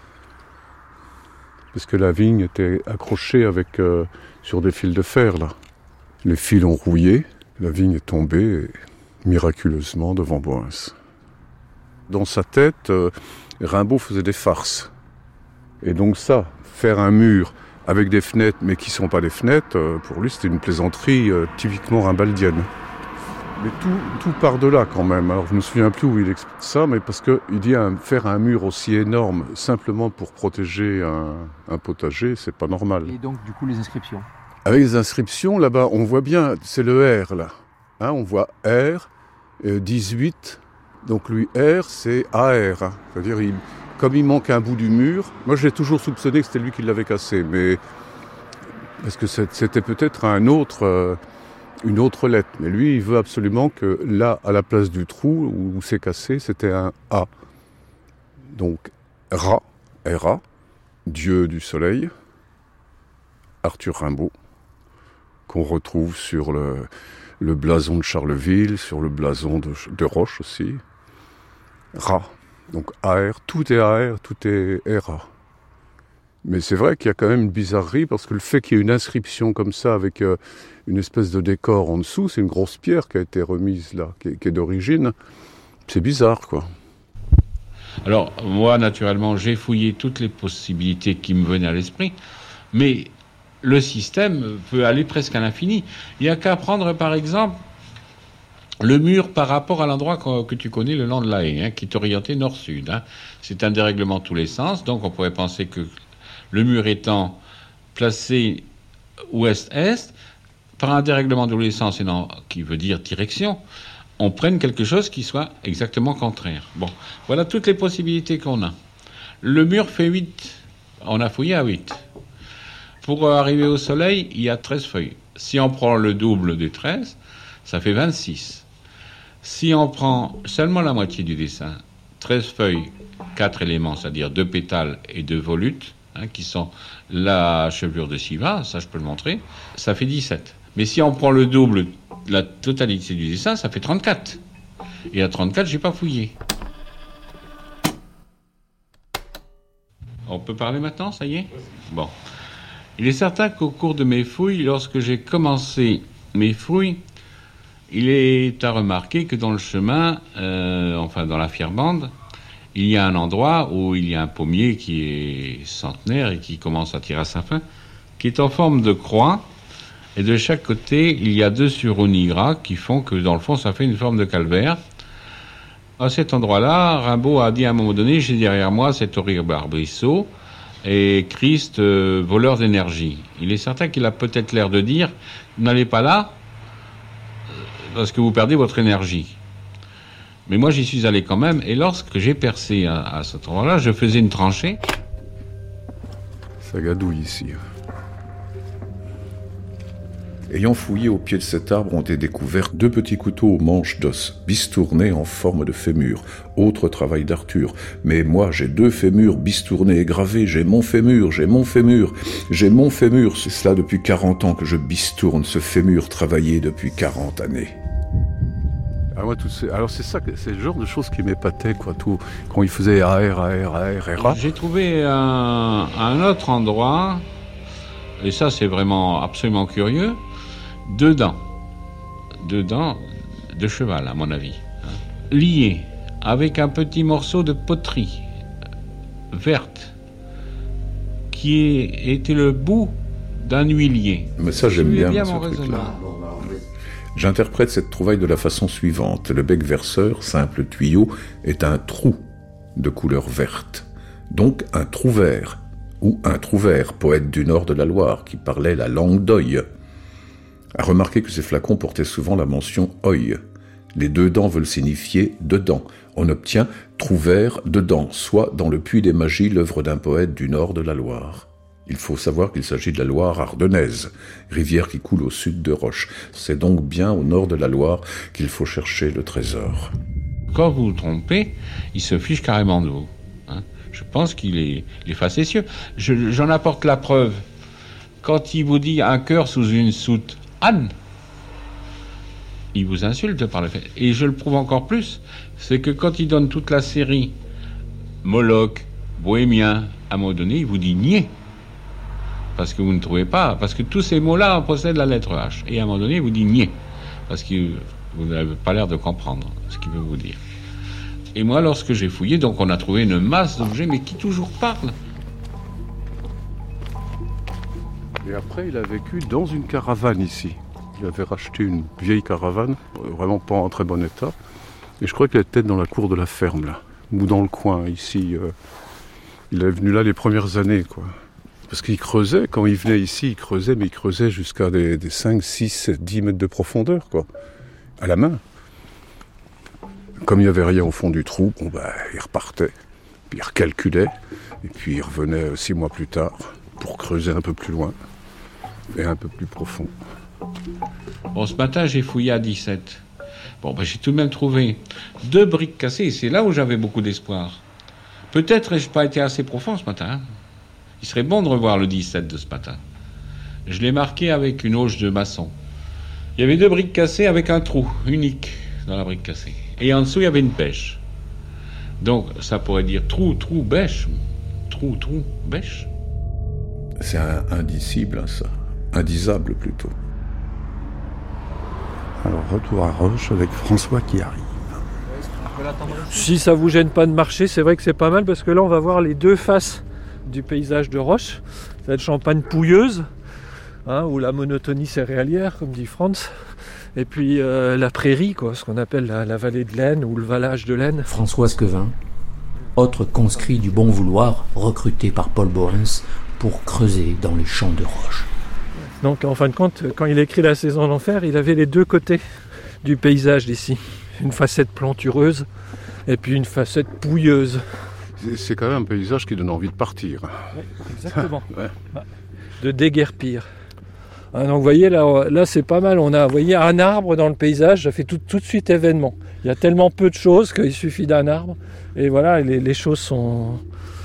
Parce que la vigne était accrochée avec, euh, sur des fils de fer, là. Les fils ont rouillé, la vigne est tombée, miraculeusement, devant Boens. Dans sa tête, euh, Rimbaud faisait des farces. Et donc ça, faire un mur avec des fenêtres, mais qui ne sont pas des fenêtres, euh, pour lui, c'était une plaisanterie euh, typiquement rimbaldienne. Mais tout, tout part de là quand même. Alors je ne me souviens plus où il explique ça, mais parce qu'il dit un, faire un mur aussi énorme simplement pour protéger un, un potager, c'est pas normal. Et donc du coup les inscriptions. Avec les inscriptions, là-bas, on voit bien, c'est le R là. Hein, on voit R, euh, dix-huit, donc lui R c'est A R. Hein. C'est-à-dire, il, comme il manque un bout du mur, moi j'ai toujours soupçonné que c'était lui qui l'avait cassé, mais parce que c'était peut-être un autre... Euh, une autre lettre, mais lui, il veut absolument que là, à la place du trou où c'est cassé, c'était un A. Donc, Ra, R A, Dieu du soleil, Arthur Rimbaud, qu'on retrouve sur le, le blason de Charleville, sur le blason de, de Roche aussi. Ra, donc A R, tout est A R, tout est R A. Mais c'est vrai qu'il y a quand même une bizarrerie, parce que le fait qu'il y ait une inscription comme ça, avec euh, une espèce de décor en dessous, c'est une grosse pierre qui a été remise là, qui est, qui est d'origine. C'est bizarre, quoi. Alors, moi, naturellement, j'ai fouillé toutes les possibilités qui me venaient à l'esprit, mais le système peut aller presque à l'infini. Il n'y a qu'à prendre, par exemple, le mur par rapport à l'endroit que, que tu connais, le long de la haie, hein, qui est orienté nord-sud. Hein. C'est un dérèglement de tous les sens, donc on pourrait penser que le mur étant placé ouest-est, par un dérèglement de tous les sens, qui veut dire direction, on prenne quelque chose qui soit exactement contraire. Bon, voilà toutes les possibilités qu'on a. Le mur fait huit. On a fouillé à huit. Pour arriver au soleil, il y a treize feuilles. Si on prend le double des treize, ça fait vingt-six. Si on prend seulement la moitié du dessin, treize feuilles, quatre éléments, c'est-à-dire deux pétales et deux volutes, hein, qui sont la chevelure de Shiva, ça je peux le montrer, ça fait dix-sept. Mais si on prend le double, la totalité du dessin, ça fait trente-quatre. Et à trente-quatre, j'ai pas fouillé. On peut parler maintenant, ça y est ? Bon. Il est certain qu'au cours de mes fouilles, lorsque j'ai commencé mes fouilles, il est à remarquer que dans le chemin, euh, enfin dans la Firbande, il y a un endroit où il y a un pommier qui est centenaire et qui commence à tirer à sa fin, qui est en forme de croix, et de chaque côté, il y a deux suronis gras qui font que, dans le fond, ça fait une forme de calvaire. À cet endroit-là, Rimbaud a dit à un moment donné, j'ai derrière moi cet horrible arbrisseau, et Christ, euh, voleur d'énergie. Il est certain qu'il a peut-être l'air de dire, n'allez pas là, parce que vous perdez votre énergie. Mais moi, j'y suis allé quand même, et lorsque j'ai percé à, à cet endroit-là, je faisais une tranchée. Ça gadouille ici. Ayant fouillé au pied de cet arbre, ont été découverts deux petits couteaux aux manches d'os, bistournés en forme de fémur. Autre travail d'Arthur. Mais moi, j'ai deux fémurs bistournés et gravés. J'ai mon fémur, j'ai mon fémur, j'ai mon fémur. C'est cela depuis quarante ans que je bistourne ce fémur travaillé depuis quarante années. Ah, moi, tout ces... Alors c'est ça, c'est le genre de choses qui m'épatait, quoi, tout, quand il faisait A R, A R, A R, R A. J'ai trouvé un, un autre endroit, et ça c'est vraiment absolument curieux, deux dents, deux dents de cheval à mon avis, hein, liées avec un petit morceau de poterie verte, qui était le bout d'un huilier. Mais ça j'aime bien, bien ce mon truc-là. raisonnement. J'interprète cette trouvaille de la façon suivante. Le bec verseur, simple tuyau, est un trou de couleur verte. Donc un trouvère, ou un trouvère, poète du nord de la Loire, qui parlait la langue d'Oï. A remarquer que ces flacons portaient souvent la mention Oï. Les deux dents veulent signifier dedans. On obtient trouvère dedans, soit dans le Puits des Magies, l'œuvre d'un poète du nord de la Loire. Il faut savoir qu'il s'agit de la Loire ardennaise, rivière qui coule au sud de Roche. C'est donc bien au nord de la Loire qu'il faut chercher le trésor. Quand vous vous trompez, il se fiche carrément de vous. Hein. Je pense qu'il est, il est facétieux. Je, j'en apporte la preuve. Quand il vous dit un cœur sous une soute, Anne, il vous insulte par le fait. Et je le prouve encore plus, c'est que quand il donne toute la série Moloch, Bohémien, à un moment donné, il vous dit niais. Parce que vous ne trouvez pas, parce que tous ces mots-là possèdent la lettre H. Et à un moment donné, il vous dit niais, parce que vous n'avez pas l'air de comprendre ce qu'il veut vous dire. Et moi, lorsque j'ai fouillé, donc on a trouvé une masse d'objets, mais qui toujours parlent. Et après, il a vécu dans une caravane ici. Il avait racheté une vieille caravane, vraiment pas en très bon état. Et je crois qu'elle était dans la cour de la ferme, là, ou dans le coin, ici. Euh, il est venu là les premières années, quoi. Parce qu'il creusait, quand il venait ici, il creusait, mais il creusait jusqu'à des, des cinq, six, dix mètres de profondeur, quoi, à la main. Comme il n'y avait rien au fond du trou, bon ben, il repartait, puis il recalculait, et puis il revenait six mois plus tard pour creuser un peu plus loin et un peu plus profond. Bon, ce matin, j'ai fouillé à dix-sept. Bon, ben, j'ai tout de même trouvé deux briques cassées, c'est là où j'avais beaucoup d'espoir. Peut-être n'ai-je pas été assez profond ce matin, hein. Il serait bon de revoir le dix-sept de ce matin. Je l'ai marqué avec une hoche de maçon. Il y avait deux briques cassées avec un trou unique dans la brique cassée. Et en dessous, il y avait une bêche. Donc, ça pourrait dire trou, trou, bêche. Trou, trou, bêche. C'est un, indicible, ça. Indisable, plutôt. Alors, retour à Roche avec François qui arrive. Si ça vous gêne pas de marcher, c'est vrai que c'est pas mal parce que là, on va voir les deux faces du paysage de Roche, cette Champagne pouilleuse, hein, ou la monotonie céréalière, comme dit Franz, et puis euh, la prairie, quoi, ce qu'on appelle la, la vallée de l'Aisne ou le vallage de l'Aisne. François Squevin, autre conscrit du bon vouloir, recruté par Paul Boens pour creuser dans les champs de Roche. Donc en fin de compte, quand il écrit La Saison d'Enfer, il avait les deux côtés du paysage d'ici. une facette plantureuse et puis une facette pouilleuse. C'est, c'est quand même un paysage qui donne envie de partir. Oui, exactement. Ouais. De déguerpir. Ah, donc vous voyez, là, là c'est pas mal. On a, vous voyez, un arbre dans le paysage, ça fait tout, tout de suite événement. Il y a tellement peu de choses qu'il suffit d'un arbre. Et voilà, les, les choses sont...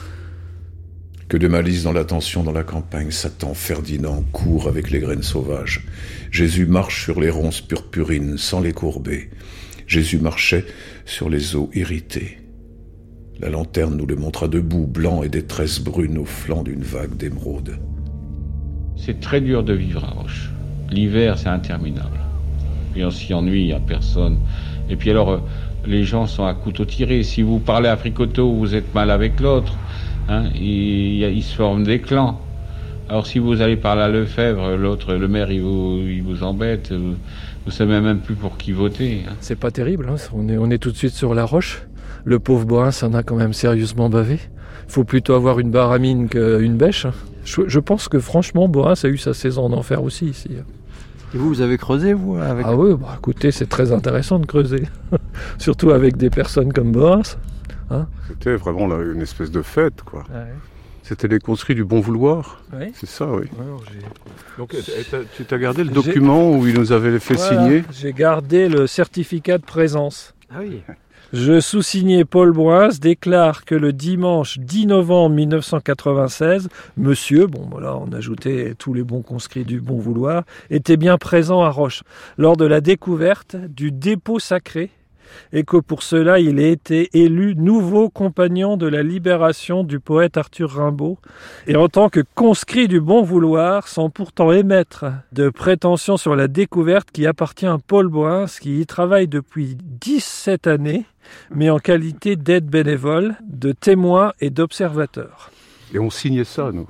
Que de malice dans l'attention dans la campagne, Satan Ferdinand court avec les graines sauvages. Jésus marche sur les ronces purpurines sans les courber. Jésus marchait sur les eaux irritées. La lanterne nous le montra debout, blanc et des tresses brunes au flanc d'une vague d'émeraude. C'est très dur de vivre à Roche. L'hiver, c'est interminable. Puis on s'y ennuie, il n'y a personne. Et puis alors, euh, les gens sont à couteau tiré. Si vous parlez à Fricoteaux, vous êtes mal avec l'autre. Hein, il, il se forment des clans. Alors si vous allez parler à Lefebvre, l'autre, le maire, il vous, il vous embête. Vous ne savez même plus pour qui voter. Hein. C'est pas terrible, hein. on, est, on est tout de suite sur la roche. Le pauvre Bohin en a quand même sérieusement bavé. Il faut plutôt avoir une baramine qu'une bêche. Je, je pense que franchement, Bohin a eu sa saison d'enfer aussi ici. Et vous, vous avez creusé, vous avec... Ah oui, bah, écoutez, c'est très intéressant de creuser. Surtout avec des personnes comme Bohin. Hein, c'était vraiment là, une espèce de fête, quoi. Ah ouais. C'était les conscrits du bon vouloir. Oui. C'est ça, oui. Alors, donc, tu t'as gardé le document où il nous avait fait voilà, signer? J'ai gardé le certificat de présence. Ah oui. Je, sous-signé Paul Bohin, déclare que le dimanche dix novembre mille neuf cent quatre-vingt-seize, monsieur, bon voilà, on ajoutait tous les bons conscrits du bon vouloir, était bien présent à Roche lors de la découverte du dépôt sacré et que pour cela il a été élu nouveau compagnon de la libération du poète Arthur Rimbaud, et en tant que conscrit du bon vouloir, sans pourtant émettre de prétention sur la découverte qui appartient à Paul Bohin, qui y travaille depuis dix-sept années, mais en qualité d'aide bénévole, de témoin et d'observateur. Et on signait ça, nous.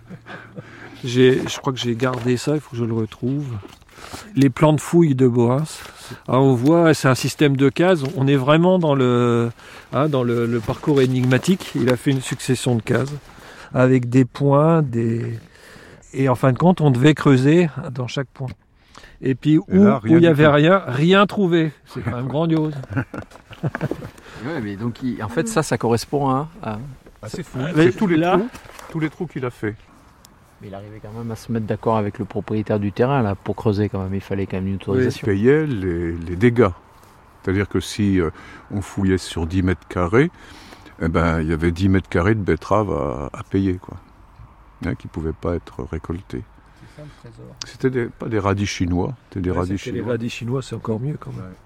j'ai, je crois que j'ai gardé ça, il faut que je le retrouve. Les plans de fouilles de Bohin. Alors on voit, c'est un système de cases. On est vraiment dans le, hein, dans le, le parcours énigmatique. Il a fait une succession de cases avec des points, des... et en fin de compte, on devait creuser dans chaque point. Et puis où il n'y avait tout. rien, rien trouvé. C'est quand même grandiose. Ouais, mais donc il, en fait, ça, ça correspond à. à... Ah, c'est fou. C'est tous les là. trous, tous les trous qu'il a fait. Mais il arrivait quand même à se mettre d'accord avec le propriétaire du terrain là pour creuser quand même. Il fallait quand même une autorisation. Il payait les, les dégâts. C'est-à-dire que si euh, on fouillait sur dix mètres carrés, eh ben, il y avait dix mètres carrés de betteraves à, à payer, quoi, hein, qui ne pouvaient pas être récoltés. C'est ça le trésor. C'était des, pas des radis chinois, c'était des ouais, radis c'était chinois. Les radis chinois, c'est encore mieux quand même. Ouais.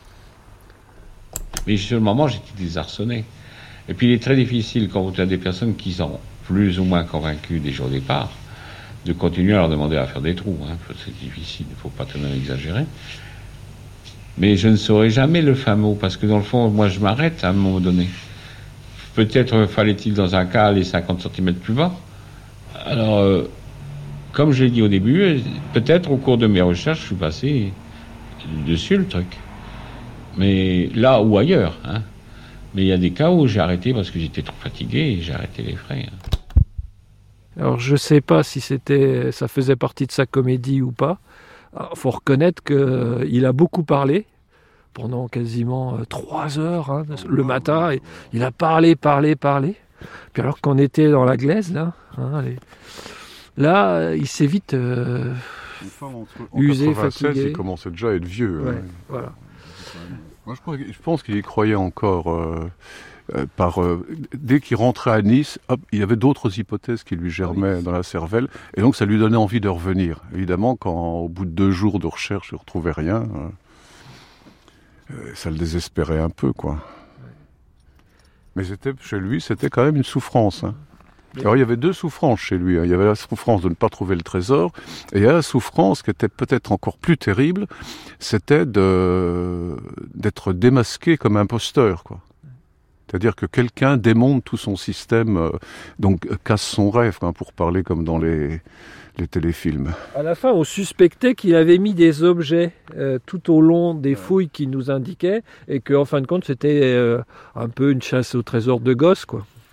Mais sur le moment, j'étais désarçonné. Et puis il est très difficile quand vous avez des personnes qui sont plus ou moins convaincus déjà au départ, de continuer à leur demander à faire des trous. Hein. C'est difficile, il ne faut pas tellement exagérer. Mais je ne saurai jamais le fin mot, parce que dans le fond, moi je m'arrête à un moment donné. Peut-être fallait-il dans un cas aller cinquante centimètres plus bas. Alors, euh, comme je l'ai dit au début, peut-être au cours de mes recherches, je suis passé dessus le truc. Mais là ou ailleurs. Hein. Mais il y a des cas où j'ai arrêté parce que j'étais trop fatigué et j'ai arrêté les frais. Hein. Alors je ne sais pas si c'était, ça faisait partie de sa comédie ou pas. Il faut reconnaître qu'il a beaucoup parlé pendant quasiment trois heures hein, le matin. Et il a parlé, parlé, parlé. Puis alors qu'on était dans la glaise, là, hein, les... là il s'est vite euh, enfin, usé, fatigué. Il commençait déjà à être vieux. Ouais, hein. Voilà. Moi, je, crois, je pense qu'il y croyait encore. Euh, euh, par, euh, dès qu'il rentrait à Nice, hop, il y avait d'autres hypothèses qui lui germaient oui. dans la cervelle, et donc ça lui donnait envie de revenir. Évidemment, quand au bout de deux jours de recherche, il ne retrouvait rien, euh, euh, ça le désespérait un peu, quoi. Oui. Mais c'était, chez lui, c'était quand même une souffrance. Hein. Alors il y avait deux souffrances chez lui. Hein. Il y avait la souffrance de ne pas trouver le trésor, et il y avait la souffrance qui était peut-être encore plus terrible, c'était de, d'être démasqué comme imposteur, quoi. C'est-à-dire que quelqu'un démonte tout son système, euh, donc casse son rêve, hein, pour parler comme dans les, les téléfilms. À la fin, on suspectait qu'il avait mis des objets euh, tout au long des fouilles qui nous indiquaient, et qu'en fin de compte, c'était euh, un peu une chasse au trésor de gosse, quoi.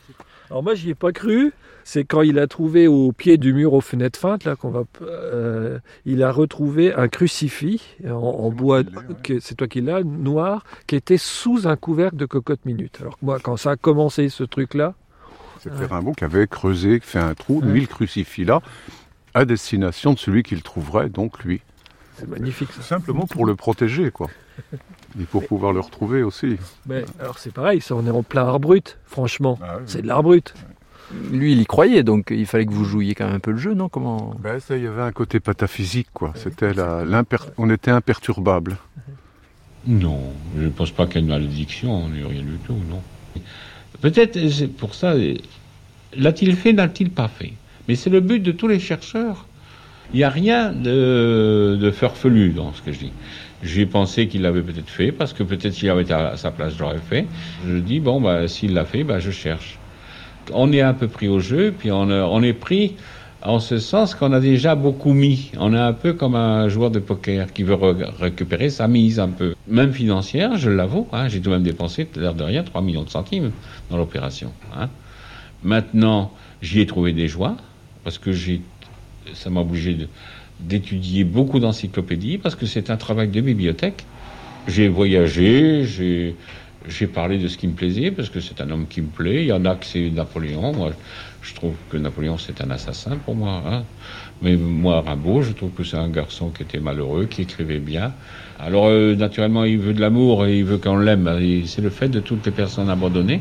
Alors moi, j'y ai pas cru. C'est quand il a trouvé au pied du mur aux fenêtres feintes, là, qu'on va, euh, il a retrouvé un crucifix en, en bois, que, c'est toi qui l'as, noir, qui était sous un couvercle de cocotte minute. Alors moi, quand ça a commencé, ce truc-là... C'était ouais. Rimbaud qui avait creusé, fait un trou, ouais. mis le crucifix là, à destination de celui qu'il trouverait, donc lui. C'est magnifique, ça. Simplement pour le protéger, quoi. Et pour Mais... pouvoir le retrouver aussi. Mais, alors c'est pareil, ça, on est en plein art brut, franchement. Ah, oui, c'est oui. de l'art brut. Ouais. Lui, il y croyait, donc il fallait que vous jouiez quand même un peu le jeu, non? Comment... Ben, ça, il y avait un côté pataphysique, quoi. C'était la, l'imper... On était imperturbable. Non, je ne pense pas qu'il y ait une malédiction, rien du tout, non. Peut-être, c'est pour ça, l'a-t-il fait, n'a-t-il pas fait? Mais c'est le but de tous les chercheurs. Il n'y a rien de, de farfelu dans ce que je dis. J'ai pensé qu'il l'avait peut-être fait, parce que peut-être s'il avait été à sa place, je l'aurais fait. Je dis, bon, bah, s'il l'a fait, bah, je cherche. On est un peu pris au jeu, puis on, a, on est pris en ce sens qu'on a déjà beaucoup mis. On est un peu comme un joueur de poker qui veut re- récupérer sa mise un peu. Même financière, je l'avoue, hein, j'ai tout de même dépensé, l'air de rien, trois millions de centimes dans l'opération. Hein. Maintenant, j'y ai trouvé des joies, parce que j'ai, ça m'a obligé de, d'étudier beaucoup d'encyclopédies, parce que c'est un travail de bibliothèque. J'ai voyagé, j'ai... J'ai parlé de ce qui me plaisait, parce que c'est un homme qui me plaît. Il y en a que c'est Napoléon. Moi, je trouve que Napoléon, c'est un assassin pour moi. Hein. Mais moi, Rimbaud, je trouve que c'est un garçon qui était malheureux, qui écrivait bien. Alors, euh, naturellement, il veut de l'amour et il veut qu'on l'aime. Et c'est le fait de toutes les personnes abandonnées.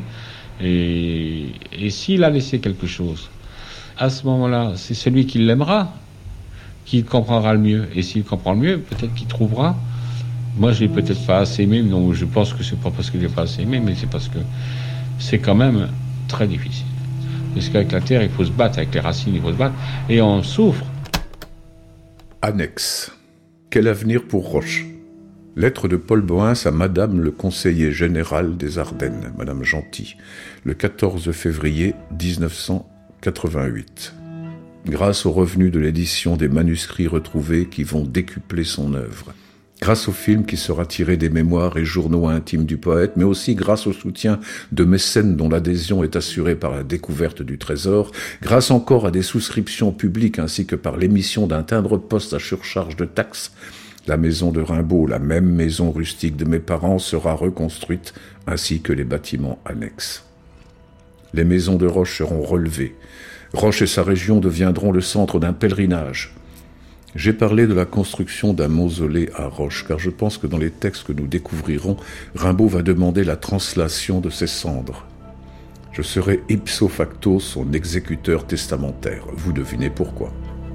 Et, et s'il a laissé quelque chose, à ce moment-là, c'est celui qui l'aimera qui comprendra le mieux. Et s'il comprend le mieux, peut-être qu'il trouvera... Moi, je l'ai peut-être pas assez aimé, non, je pense que c'est pas parce que je l'ai pas assez aimé, mais c'est parce que c'est quand même très difficile. Parce qu'avec la terre, il faut se battre, avec les racines, il faut se battre, et on souffre. Annexe. Quel avenir pour Roche? Lettre de Paul Boens à Madame le conseiller général des Ardennes, Madame Gentil, le quatorze février dix-neuf cent quatre-vingt-huit. Grâce aux revenus de l'édition des manuscrits retrouvés qui vont décupler son œuvre. Grâce au film qui sera tiré des mémoires et journaux intimes du poète, mais aussi grâce au soutien de mécènes dont l'adhésion est assurée par la découverte du trésor, grâce encore à des souscriptions publiques ainsi que par l'émission d'un timbre-poste à surcharge de taxes, la maison de Rimbaud, la même maison rustique de mes parents, sera reconstruite, ainsi que les bâtiments annexes. Les maisons de Roche seront relevées. Roche et sa région deviendront le centre d'un pèlerinage. J'ai parlé de la construction d'un mausolée à Roche, car je pense que dans les textes que nous découvrirons, Rimbaud va demander la translation de ses cendres. Je serai ipso facto son exécuteur testamentaire. Vous devinez pourquoi.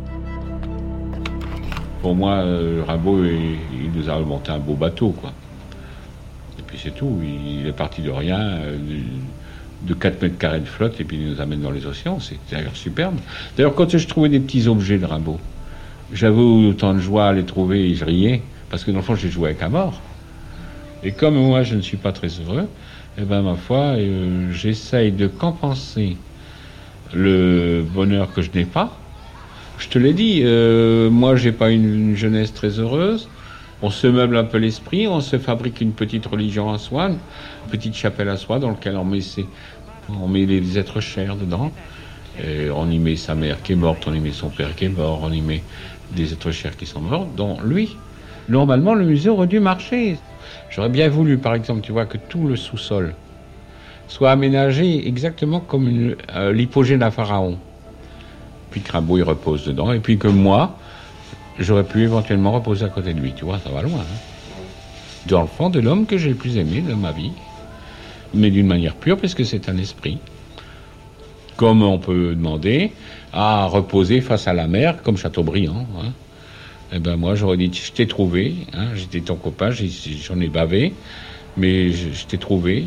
Pour moi, euh, Rimbaud, il, il nous a monté un beau bateau, quoi. Et puis c'est tout. Il est parti de rien, euh, de quatre mètres carrés de flotte, et puis il nous amène dans les océans. C'est d'ailleurs superbe. D'ailleurs, quand je trouvais des petits objets de Rimbaud, j'avais autant de joie à les trouver et je riais, parce que dans le fond, j'ai joué avec un mort. Et comme moi, je ne suis pas très heureux, eh ben, ma foi, euh, j'essaye de compenser le bonheur que je n'ai pas. Je te l'ai dit, euh, moi, j'ai pas une, une jeunesse très heureuse. On se meuble un peu l'esprit, on se fabrique une petite religion à soi, une petite chapelle à soi dans laquelle on met, ses, on met les êtres chers dedans. Et on y met sa mère qui est morte, on y met son père qui est mort, on y met des êtres chers qui sont morts, dont lui. Normalement, le musée aurait dû marcher. J'aurais bien voulu, par exemple, tu vois, que tout le sous-sol soit aménagé exactement comme une, euh, l'hypogée d'un pharaon. Puis que Rimbaud, il repose dedans, et puis que moi, j'aurais pu éventuellement reposer à côté de lui. Tu vois, ça va loin. Hein. Dans le fond de l'homme que j'ai le plus aimé de ma vie, mais d'une manière pure, puisque c'est un esprit. Comme on peut demander à reposer face à la mer, comme Chateaubriand. Hein. Eh ben moi, j'aurais dit, je t'ai trouvé, hein, j'étais ton copain, j'ai, j'en ai bavé, mais je, je t'ai trouvé.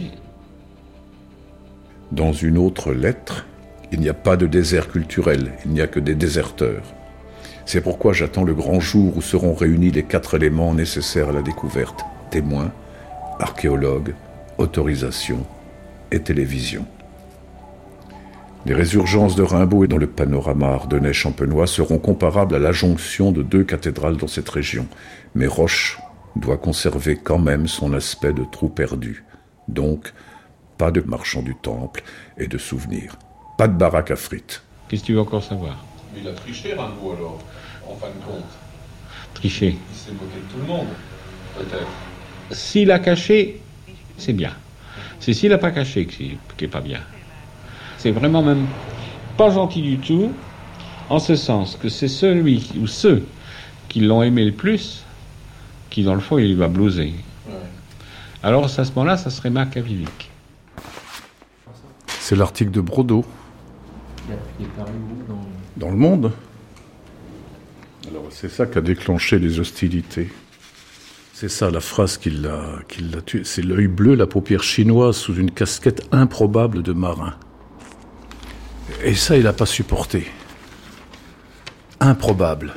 Dans une autre lettre, il n'y a pas de désert culturel, il n'y a que des déserteurs. C'est pourquoi j'attends le grand jour où seront réunis les quatre éléments nécessaires à la découverte. Témoins, archéologues, autorisation et télévision. Les résurgences de Rimbaud et dans le panorama ardennais champenois seront comparables à la jonction de deux cathédrales dans cette région. Mais Roche doit conserver quand même son aspect de trou perdu. Donc, pas de marchand du temple et de souvenirs. Pas de baraque à frites. Qu'est-ce que tu veux encore savoir? Il a triché, Rimbaud, alors, en fin de compte. Triché. Il s'est moqué de tout le monde, peut-être. S'il a caché, c'est bien. C'est s'il n'a pas caché qui n'est pas bien. C'est vraiment même pas gentil du tout, en ce sens que c'est celui ou ceux qui l'ont aimé le plus qui, dans le fond, il va blouser. Ouais. Alors, à ce moment-là, ça serait machiavélique. C'est l'article de Brodeau. Il est paru où dans... dans le Monde. Alors, c'est ça qui a déclenché les hostilités. C'est ça la phrase qui l'a, qui l'a tué. C'est l'œil bleu, la paupière chinoise sous une casquette improbable de marin. Et ça, il n'a pas supporté. Improbable.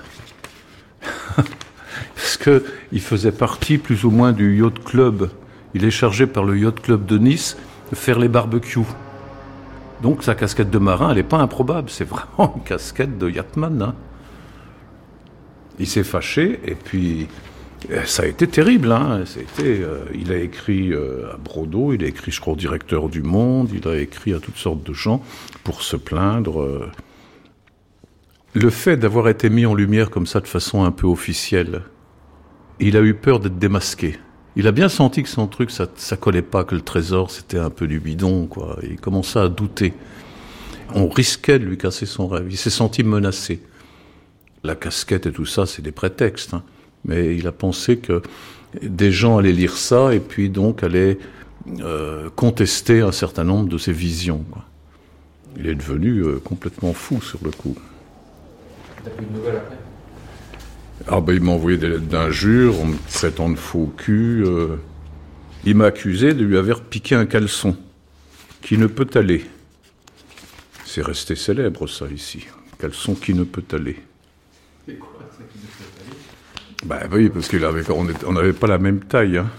Parce qu'il faisait partie plus ou moins du yacht club. Il est chargé par le yacht club de Nice de faire les barbecues. Donc sa casquette de marin, elle n'est pas improbable. C'est vraiment une casquette de yachtman. Hein. Il s'est fâché et puis ça a été terrible. Hein. Ça a été, euh, il a écrit euh, à Brodeau, il a écrit, je crois, au directeur du Monde, il a écrit à toutes sortes de gens pour se plaindre. Euh. Le fait d'avoir été mis en lumière comme ça de façon un peu officielle, il a eu peur d'être démasqué. Il a bien senti que son truc, ça, ça collait pas, que le trésor, c'était un peu du bidon, quoi. Il commençait à douter. On risquait de lui casser son rêve. Il s'est senti menacé. La casquette et tout ça, c'est des prétextes. Hein. Mais il a pensé que des gens allaient lire ça et puis donc allaient euh, contester un certain nombre de ses visions, quoi. Il est devenu euh, complètement fou sur le coup. T'as plus de nouvelles après? Ah ben il m'a envoyé des lettres d'injures, en me traitant de faux cul. Euh... Il m'a accusé de lui avoir piqué un caleçon, qui ne peut aller. C'est resté célèbre ça ici, caleçon qui ne peut aller. C'est quoi ça qui ne peut aller? Ben oui, parce qu'on n'avait pas la même taille. Hein.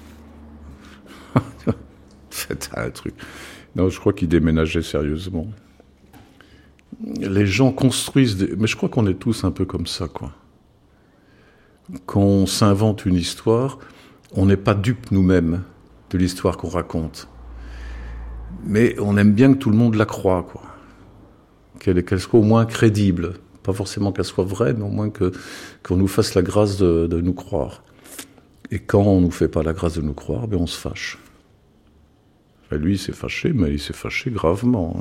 C'est un truc. Non, je crois qu'il déménageait sérieusement. Les gens construisent des... Mais je crois qu'on est tous un peu comme ça, quoi. Quand on s'invente une histoire, on n'est pas dupe nous-mêmes de l'histoire qu'on raconte. Mais on aime bien que tout le monde la croie, quoi. Qu'elle, qu'elle soit au moins crédible. Pas forcément qu'elle soit vraie, mais au moins que, qu'on nous fasse la grâce de, de nous croire. Et quand on ne nous fait pas la grâce de nous croire, ben on se fâche. Et lui, il s'est fâché, mais il s'est fâché gravement.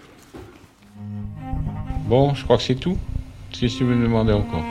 Bon, je crois que c'est tout. Si tu veux me demander encore.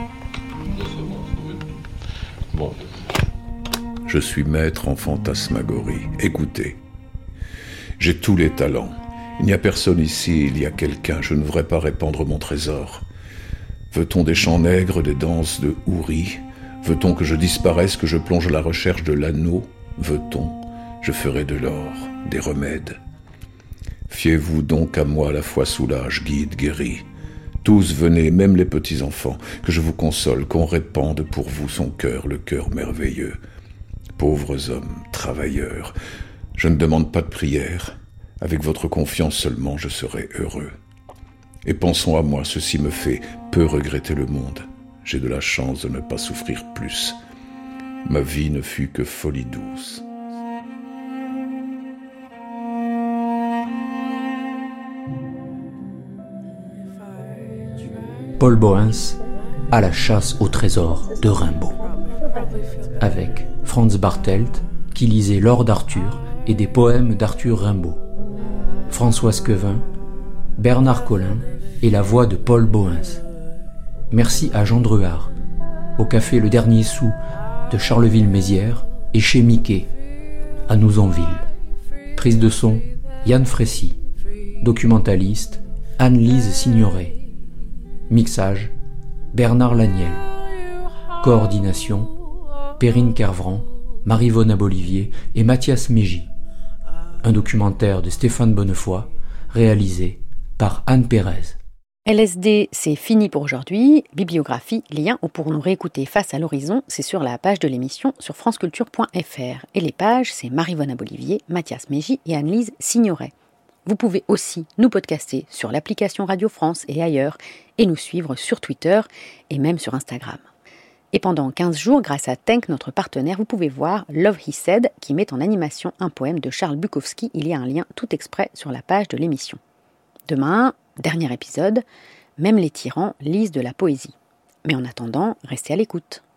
Bon. Je suis maître en fantasmagorie. Écoutez, j'ai tous les talents. Il n'y a personne ici, il y a quelqu'un. Je ne voudrais pas répandre mon trésor. Veut-on des chants nègres, des danses de houris? Veut-on que je disparaisse, que je plonge à la recherche de l'anneau? Veut-on? Je ferai de l'or, des remèdes. Fiez-vous donc à moi, la foi soulage, guide, guérit. Tous venez, même les petits-enfants, que je vous console, qu'on répande pour vous son cœur, le cœur merveilleux. Pauvres hommes, travailleurs, je ne demande pas de prière. Avec votre confiance seulement, je serai heureux. Et pensons à moi, ceci me fait peu regretter le monde. J'ai de la chance de ne pas souffrir plus. Ma vie ne fut que folie douce. Paul Boens, à la chasse au trésor de Rimbaud. Avec Franz Bartelt, qui lisait L'Or d'Arthur et des poèmes d'Arthur Rimbaud. Françoise Quevin, Bernard Collin et la voix de Paul Boens. Merci à Jean Druard, au café Le Dernier Sou de Charleville-Mézières et chez Mickey, à Nouzonville. Prise de son, Yann Frécy. Documentaliste, Anne-Lise Signoret. Mixage, Bernard Laniel. Coordination, Perrine Kervran, Marie-Vonne Abolivier et Mathias Mégy. Un documentaire de Stéphane Bonnefoy, réalisé par Anne Pérez. L S D, c'est fini pour aujourd'hui. Bibliographie, lien ou pour nous réécouter Face à l'horizon, c'est sur la page de l'émission sur franceculture point f r. Et les pages, c'est Marie-Vonne Abolivier, Mathias Mégy et Anne-Lise Signoret. Vous pouvez aussi nous podcaster sur l'application Radio France et ailleurs, et nous suivre sur Twitter et même sur Instagram. Et pendant quinze jours, grâce à Tenk, notre partenaire, vous pouvez voir Love He Said, qui met en animation un poème de Charles Bukowski. Il y a un lien tout exprès sur la page de l'émission. Demain, dernier épisode, même les tyrans lisent de la poésie. Mais en attendant, restez à l'écoute.